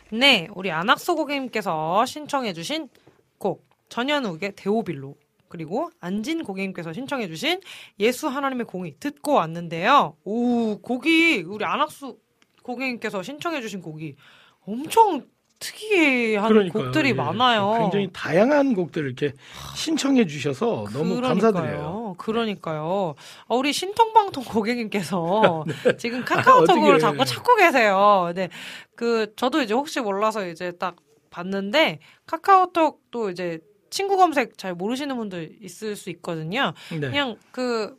네, 우리 안학수 고객님께서 신청해주신 곡 전현욱의 데오빌로 그리고 안진 고객님께서 신청해주신 예수 하나님의 공의 듣고 왔는데요. 오, 곡이 우리 안학수 고객님께서 신청해주신 곡이 엄청 특이한 그러니까요. 곡들이 예. 많아요. 굉장히 다양한 곡들을 이렇게 신청해 주셔서 너무 그러니까요. 감사드려요. 그러니까요. 어, 우리 신통방통 고객님께서 네. 지금 카카오톡으로 아, 자꾸 찾고 계세요. 네, 그 저도 이제 혹시 몰라서 이제 딱 봤는데 카카오톡도 이제 친구 검색 잘 모르시는 분들 있을 수 있거든요. 네. 그냥 그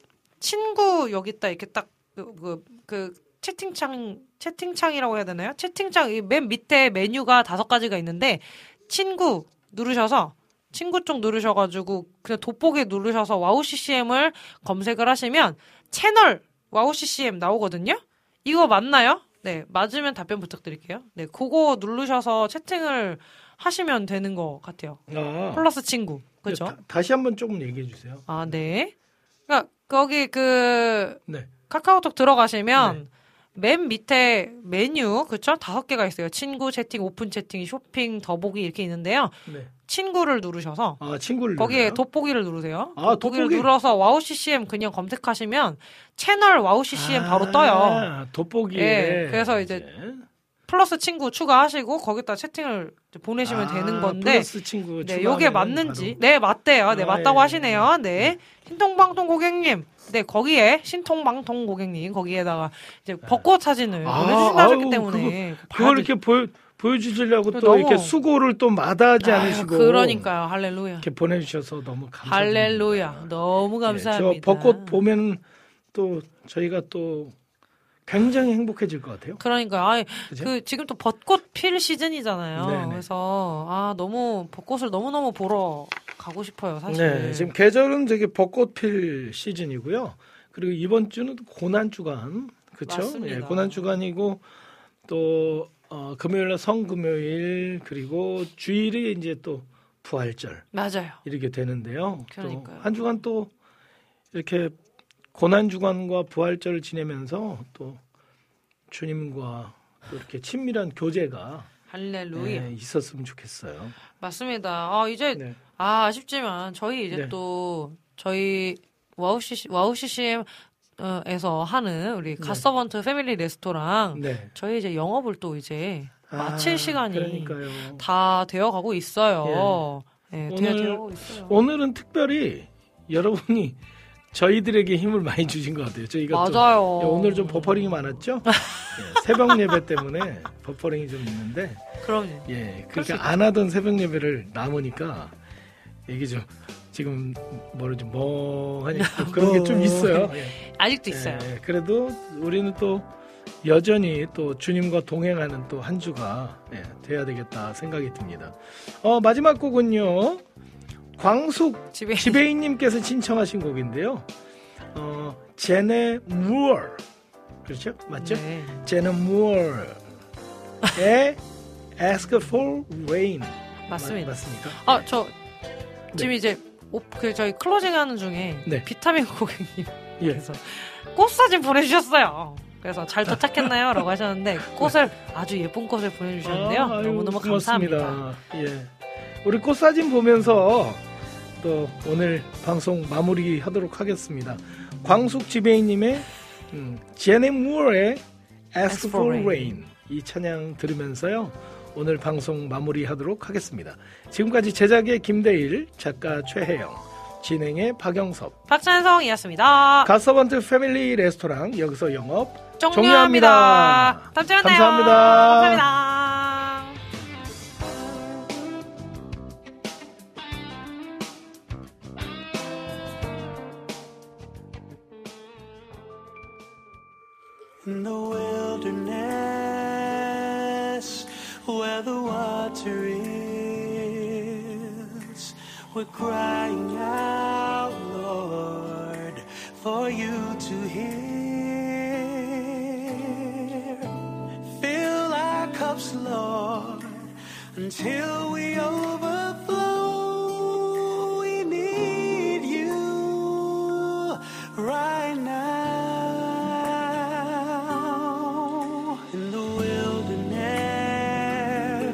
친구 여기 있다 이렇게 딱 그 그, 그 채팅창 채팅창이라고 해야 되나요? 채팅창 이 맨 밑에 메뉴가 다섯 가지가 있는데 친구 누르셔서 친구 쪽 누르셔가지고 그냥 돋보기 누르셔서 와우 씨씨엠을 검색을 하시면 채널 와우 씨씨엠 나오거든요. 이거 맞나요? 네, 맞으면 답변 부탁드릴게요. 네, 그거 누르셔서 채팅을 하시면 되는 것 같아요. 아. 플러스 친구, 그렇죠? 다, 다시 한번 조금 얘기해 주세요. 아, 네. 그러니까 거기 그 네. 카카오톡 들어가시면 네. 맨 밑에 메뉴 그쵸? 다섯 개가 있어요. 친구, 채팅, 오픈 채팅, 쇼핑, 더보기 이렇게 있는데요. 네. 친구를 누르셔서 아, 친구를 거기에 눌러요? 돋보기를 누르세요. 아, 돋보기를 돋보기? 눌러서 와우 씨씨엠 그냥 검색하시면 채널 와우 씨씨엠 아, 바로 떠요. 돋보기에. 네, 그래서 이제 플러스 친구 추가하시고 거기다 채팅을 보내시면 아, 되는 건데 플러스 친구 네, 요게 맞는지 네 맞대요. 네 아, 맞다고 예. 하시네요. 네 신통방통 고객님, 네 거기에 신통방통 고객님 거기에다가 이제 벚꽃 사진을 아, 보내주신다 하셨기 아유, 때문에 그거, 그걸 이렇게 보여 보여주시려고 또 너무- 이렇게 수고를 또 마다하지 아유, 않으시고 그러니까요. 할렐루야. 이렇게 보내주셔서 너무 감사합니다. 할렐루야. 너무 감사합니다. 저 벚꽃 보면 또 저희가 또 굉장히 행복해질 것 같아요. 그러니까요. 아이, 그죠? 그 지금 또 벚꽃 필 시즌이잖아요. 네네. 그래서 아 너무 벚꽃을 너무 너무 보러 가고 싶어요. 사실. 네, 지금 계절은 되게 벚꽃 필 시즌이고요. 그리고 이번 주는 고난 주간, 그렇죠? 맞습니다. 예, 고난 주간이고 또 어, 금요일날 성금요일 그리고 주일이 이제 또 부활절 맞아요. 이렇게 되는데요. 그러니까요. 또 한 주간 또 이렇게 고난 주간과 부활절을 지내면서 또 주님과 또 이렇게 친밀한 교제가 할렐루야. 네, 있었으면 좋겠어요. 맞습니다. 아 이제 네. 아 아쉽지만 저희 이제 네. 또 저희 와우 씨씨 와우 씨씨엠 에서 하는 우리 네. 갓서번트 패밀리 레스토랑 네. 저희 이제 영업을 또 이제 아, 마칠 시간이 그러니까요. 다 되어가고 있어요. 예, 네, 오늘, 되어가고 있어요. 오늘은 특별히 여러분이 저희들에게 힘을 많이 주신 것 같아요. 저희가 좀- 맞아요. 예, 오늘 좀 버퍼링이 많았죠? 예, 새벽 예배 때문에 버퍼링이 좀 있는데 그럼요. 예, 그럴 수 그렇게 안 하던 새벽 예배를 남으니까 이게 좀 지금 뭐라지 멍하니 그런 게 좀 있어요. 예. 아직도 있어요. 예, 그래도 우리는 또 여전히 또 주님과 동행하는 또 한 주가 예, 돼야 되겠다 생각이 듭니다. 어, 마지막 곡은요. 광숙 지배인. 지배인님께서 신청하신 곡인데요. 어, 제네 무얼 그렇죠? 맞죠? 네. 제네 무얼의 Ask for Rain 맞습니다. 맞, 맞습니까? 아, 저 지금 네. 이제 오- 그 저희 클로징 하는 중에 네. 비타민 예. 고객님께서 꽃 사진 보내주셨어요. 그래서 잘 도착했나요? 라고 하셨는데 꽃을 아주 예쁜 꽃을 보내주셨는데요. 아, 아유, 너무너무 고맙습니다. 감사합니다. 예. 우리 꽃사진 보면서 또 오늘 방송 마무리하도록 하겠습니다. 광숙 지배인님의 음, 제네 무어의 Ask for Rain 이 찬양 들으면서요. 오늘 방송 마무리하도록 하겠습니다. 지금까지 제작의 김대일, 작가 최혜영, 진행의 박영섭, 박찬성이었습니다. 갓서번트 패밀리 레스토랑 여기서 영업 종료합니다. 다음 주에 만나요. 감사합니다. 감사합니다. In the wilderness, where the water is, we're crying out, Lord, for you to hear. Fill our cups, Lord, until we overflow. We need you right now. In the wilderness,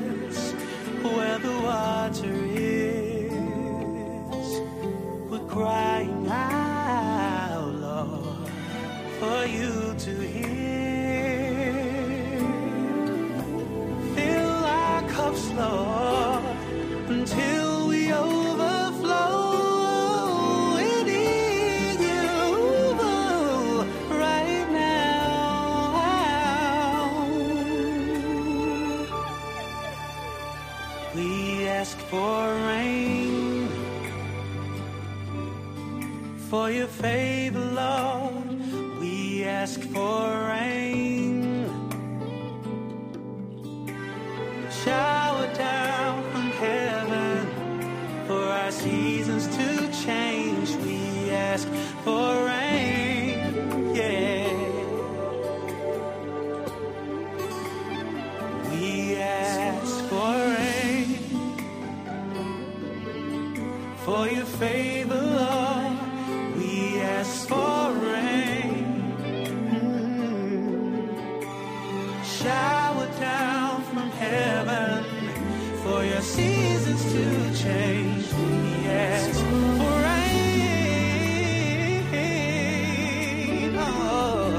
For your favor, Lord, we ask for rain. Shower down from heaven for our seasons to change. We ask for rain, yeah. We ask for rain. For your favor, Lord, we ask for rain. Mm-hmm. Shower down from heaven for your seasons to change. We ask for rain. Oh,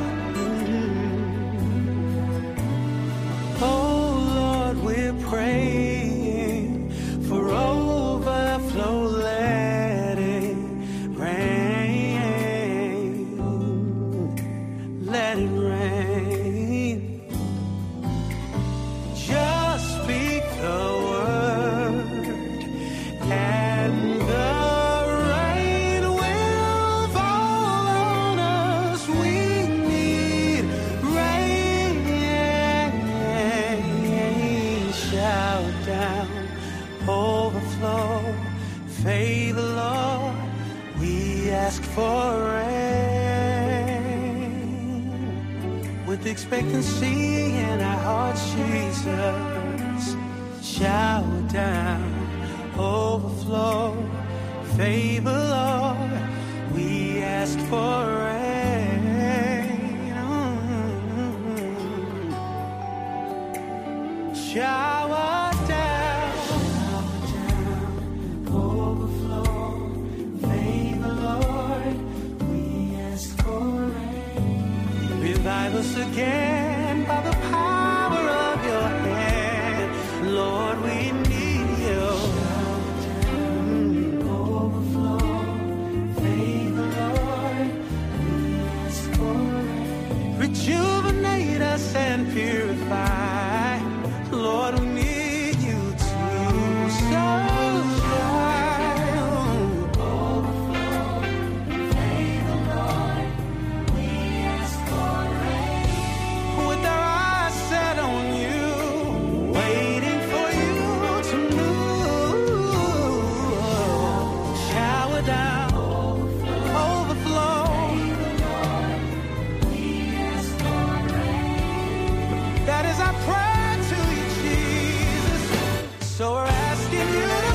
mm-hmm. Oh Lord, we're praying for overflow. Let it rain. Let it rain. Just speak the word and the rain will fall on us. We need rain. Shout down, overflow, favor, Lord. We ask for rain with expectancy in our hearts, Jesus. Shower down, overflow, favor, Lord. We ask for rain. Mm-hmm. Shower down, overflow, favor, Lord. We ask for rain. Revive us again by the power of your hand. Lord, we need you. Mm. Overflow, favor, Lord. We ask for rain. Rejuvenate us and purify. Lord, we need you to shine. Overflow, favor, Lord. We ask for rain. With our eyes set on you, waiting for you to move. Shower down, overflow. We ask for rain. That is our prayer to you, Jesus. So we're asking you to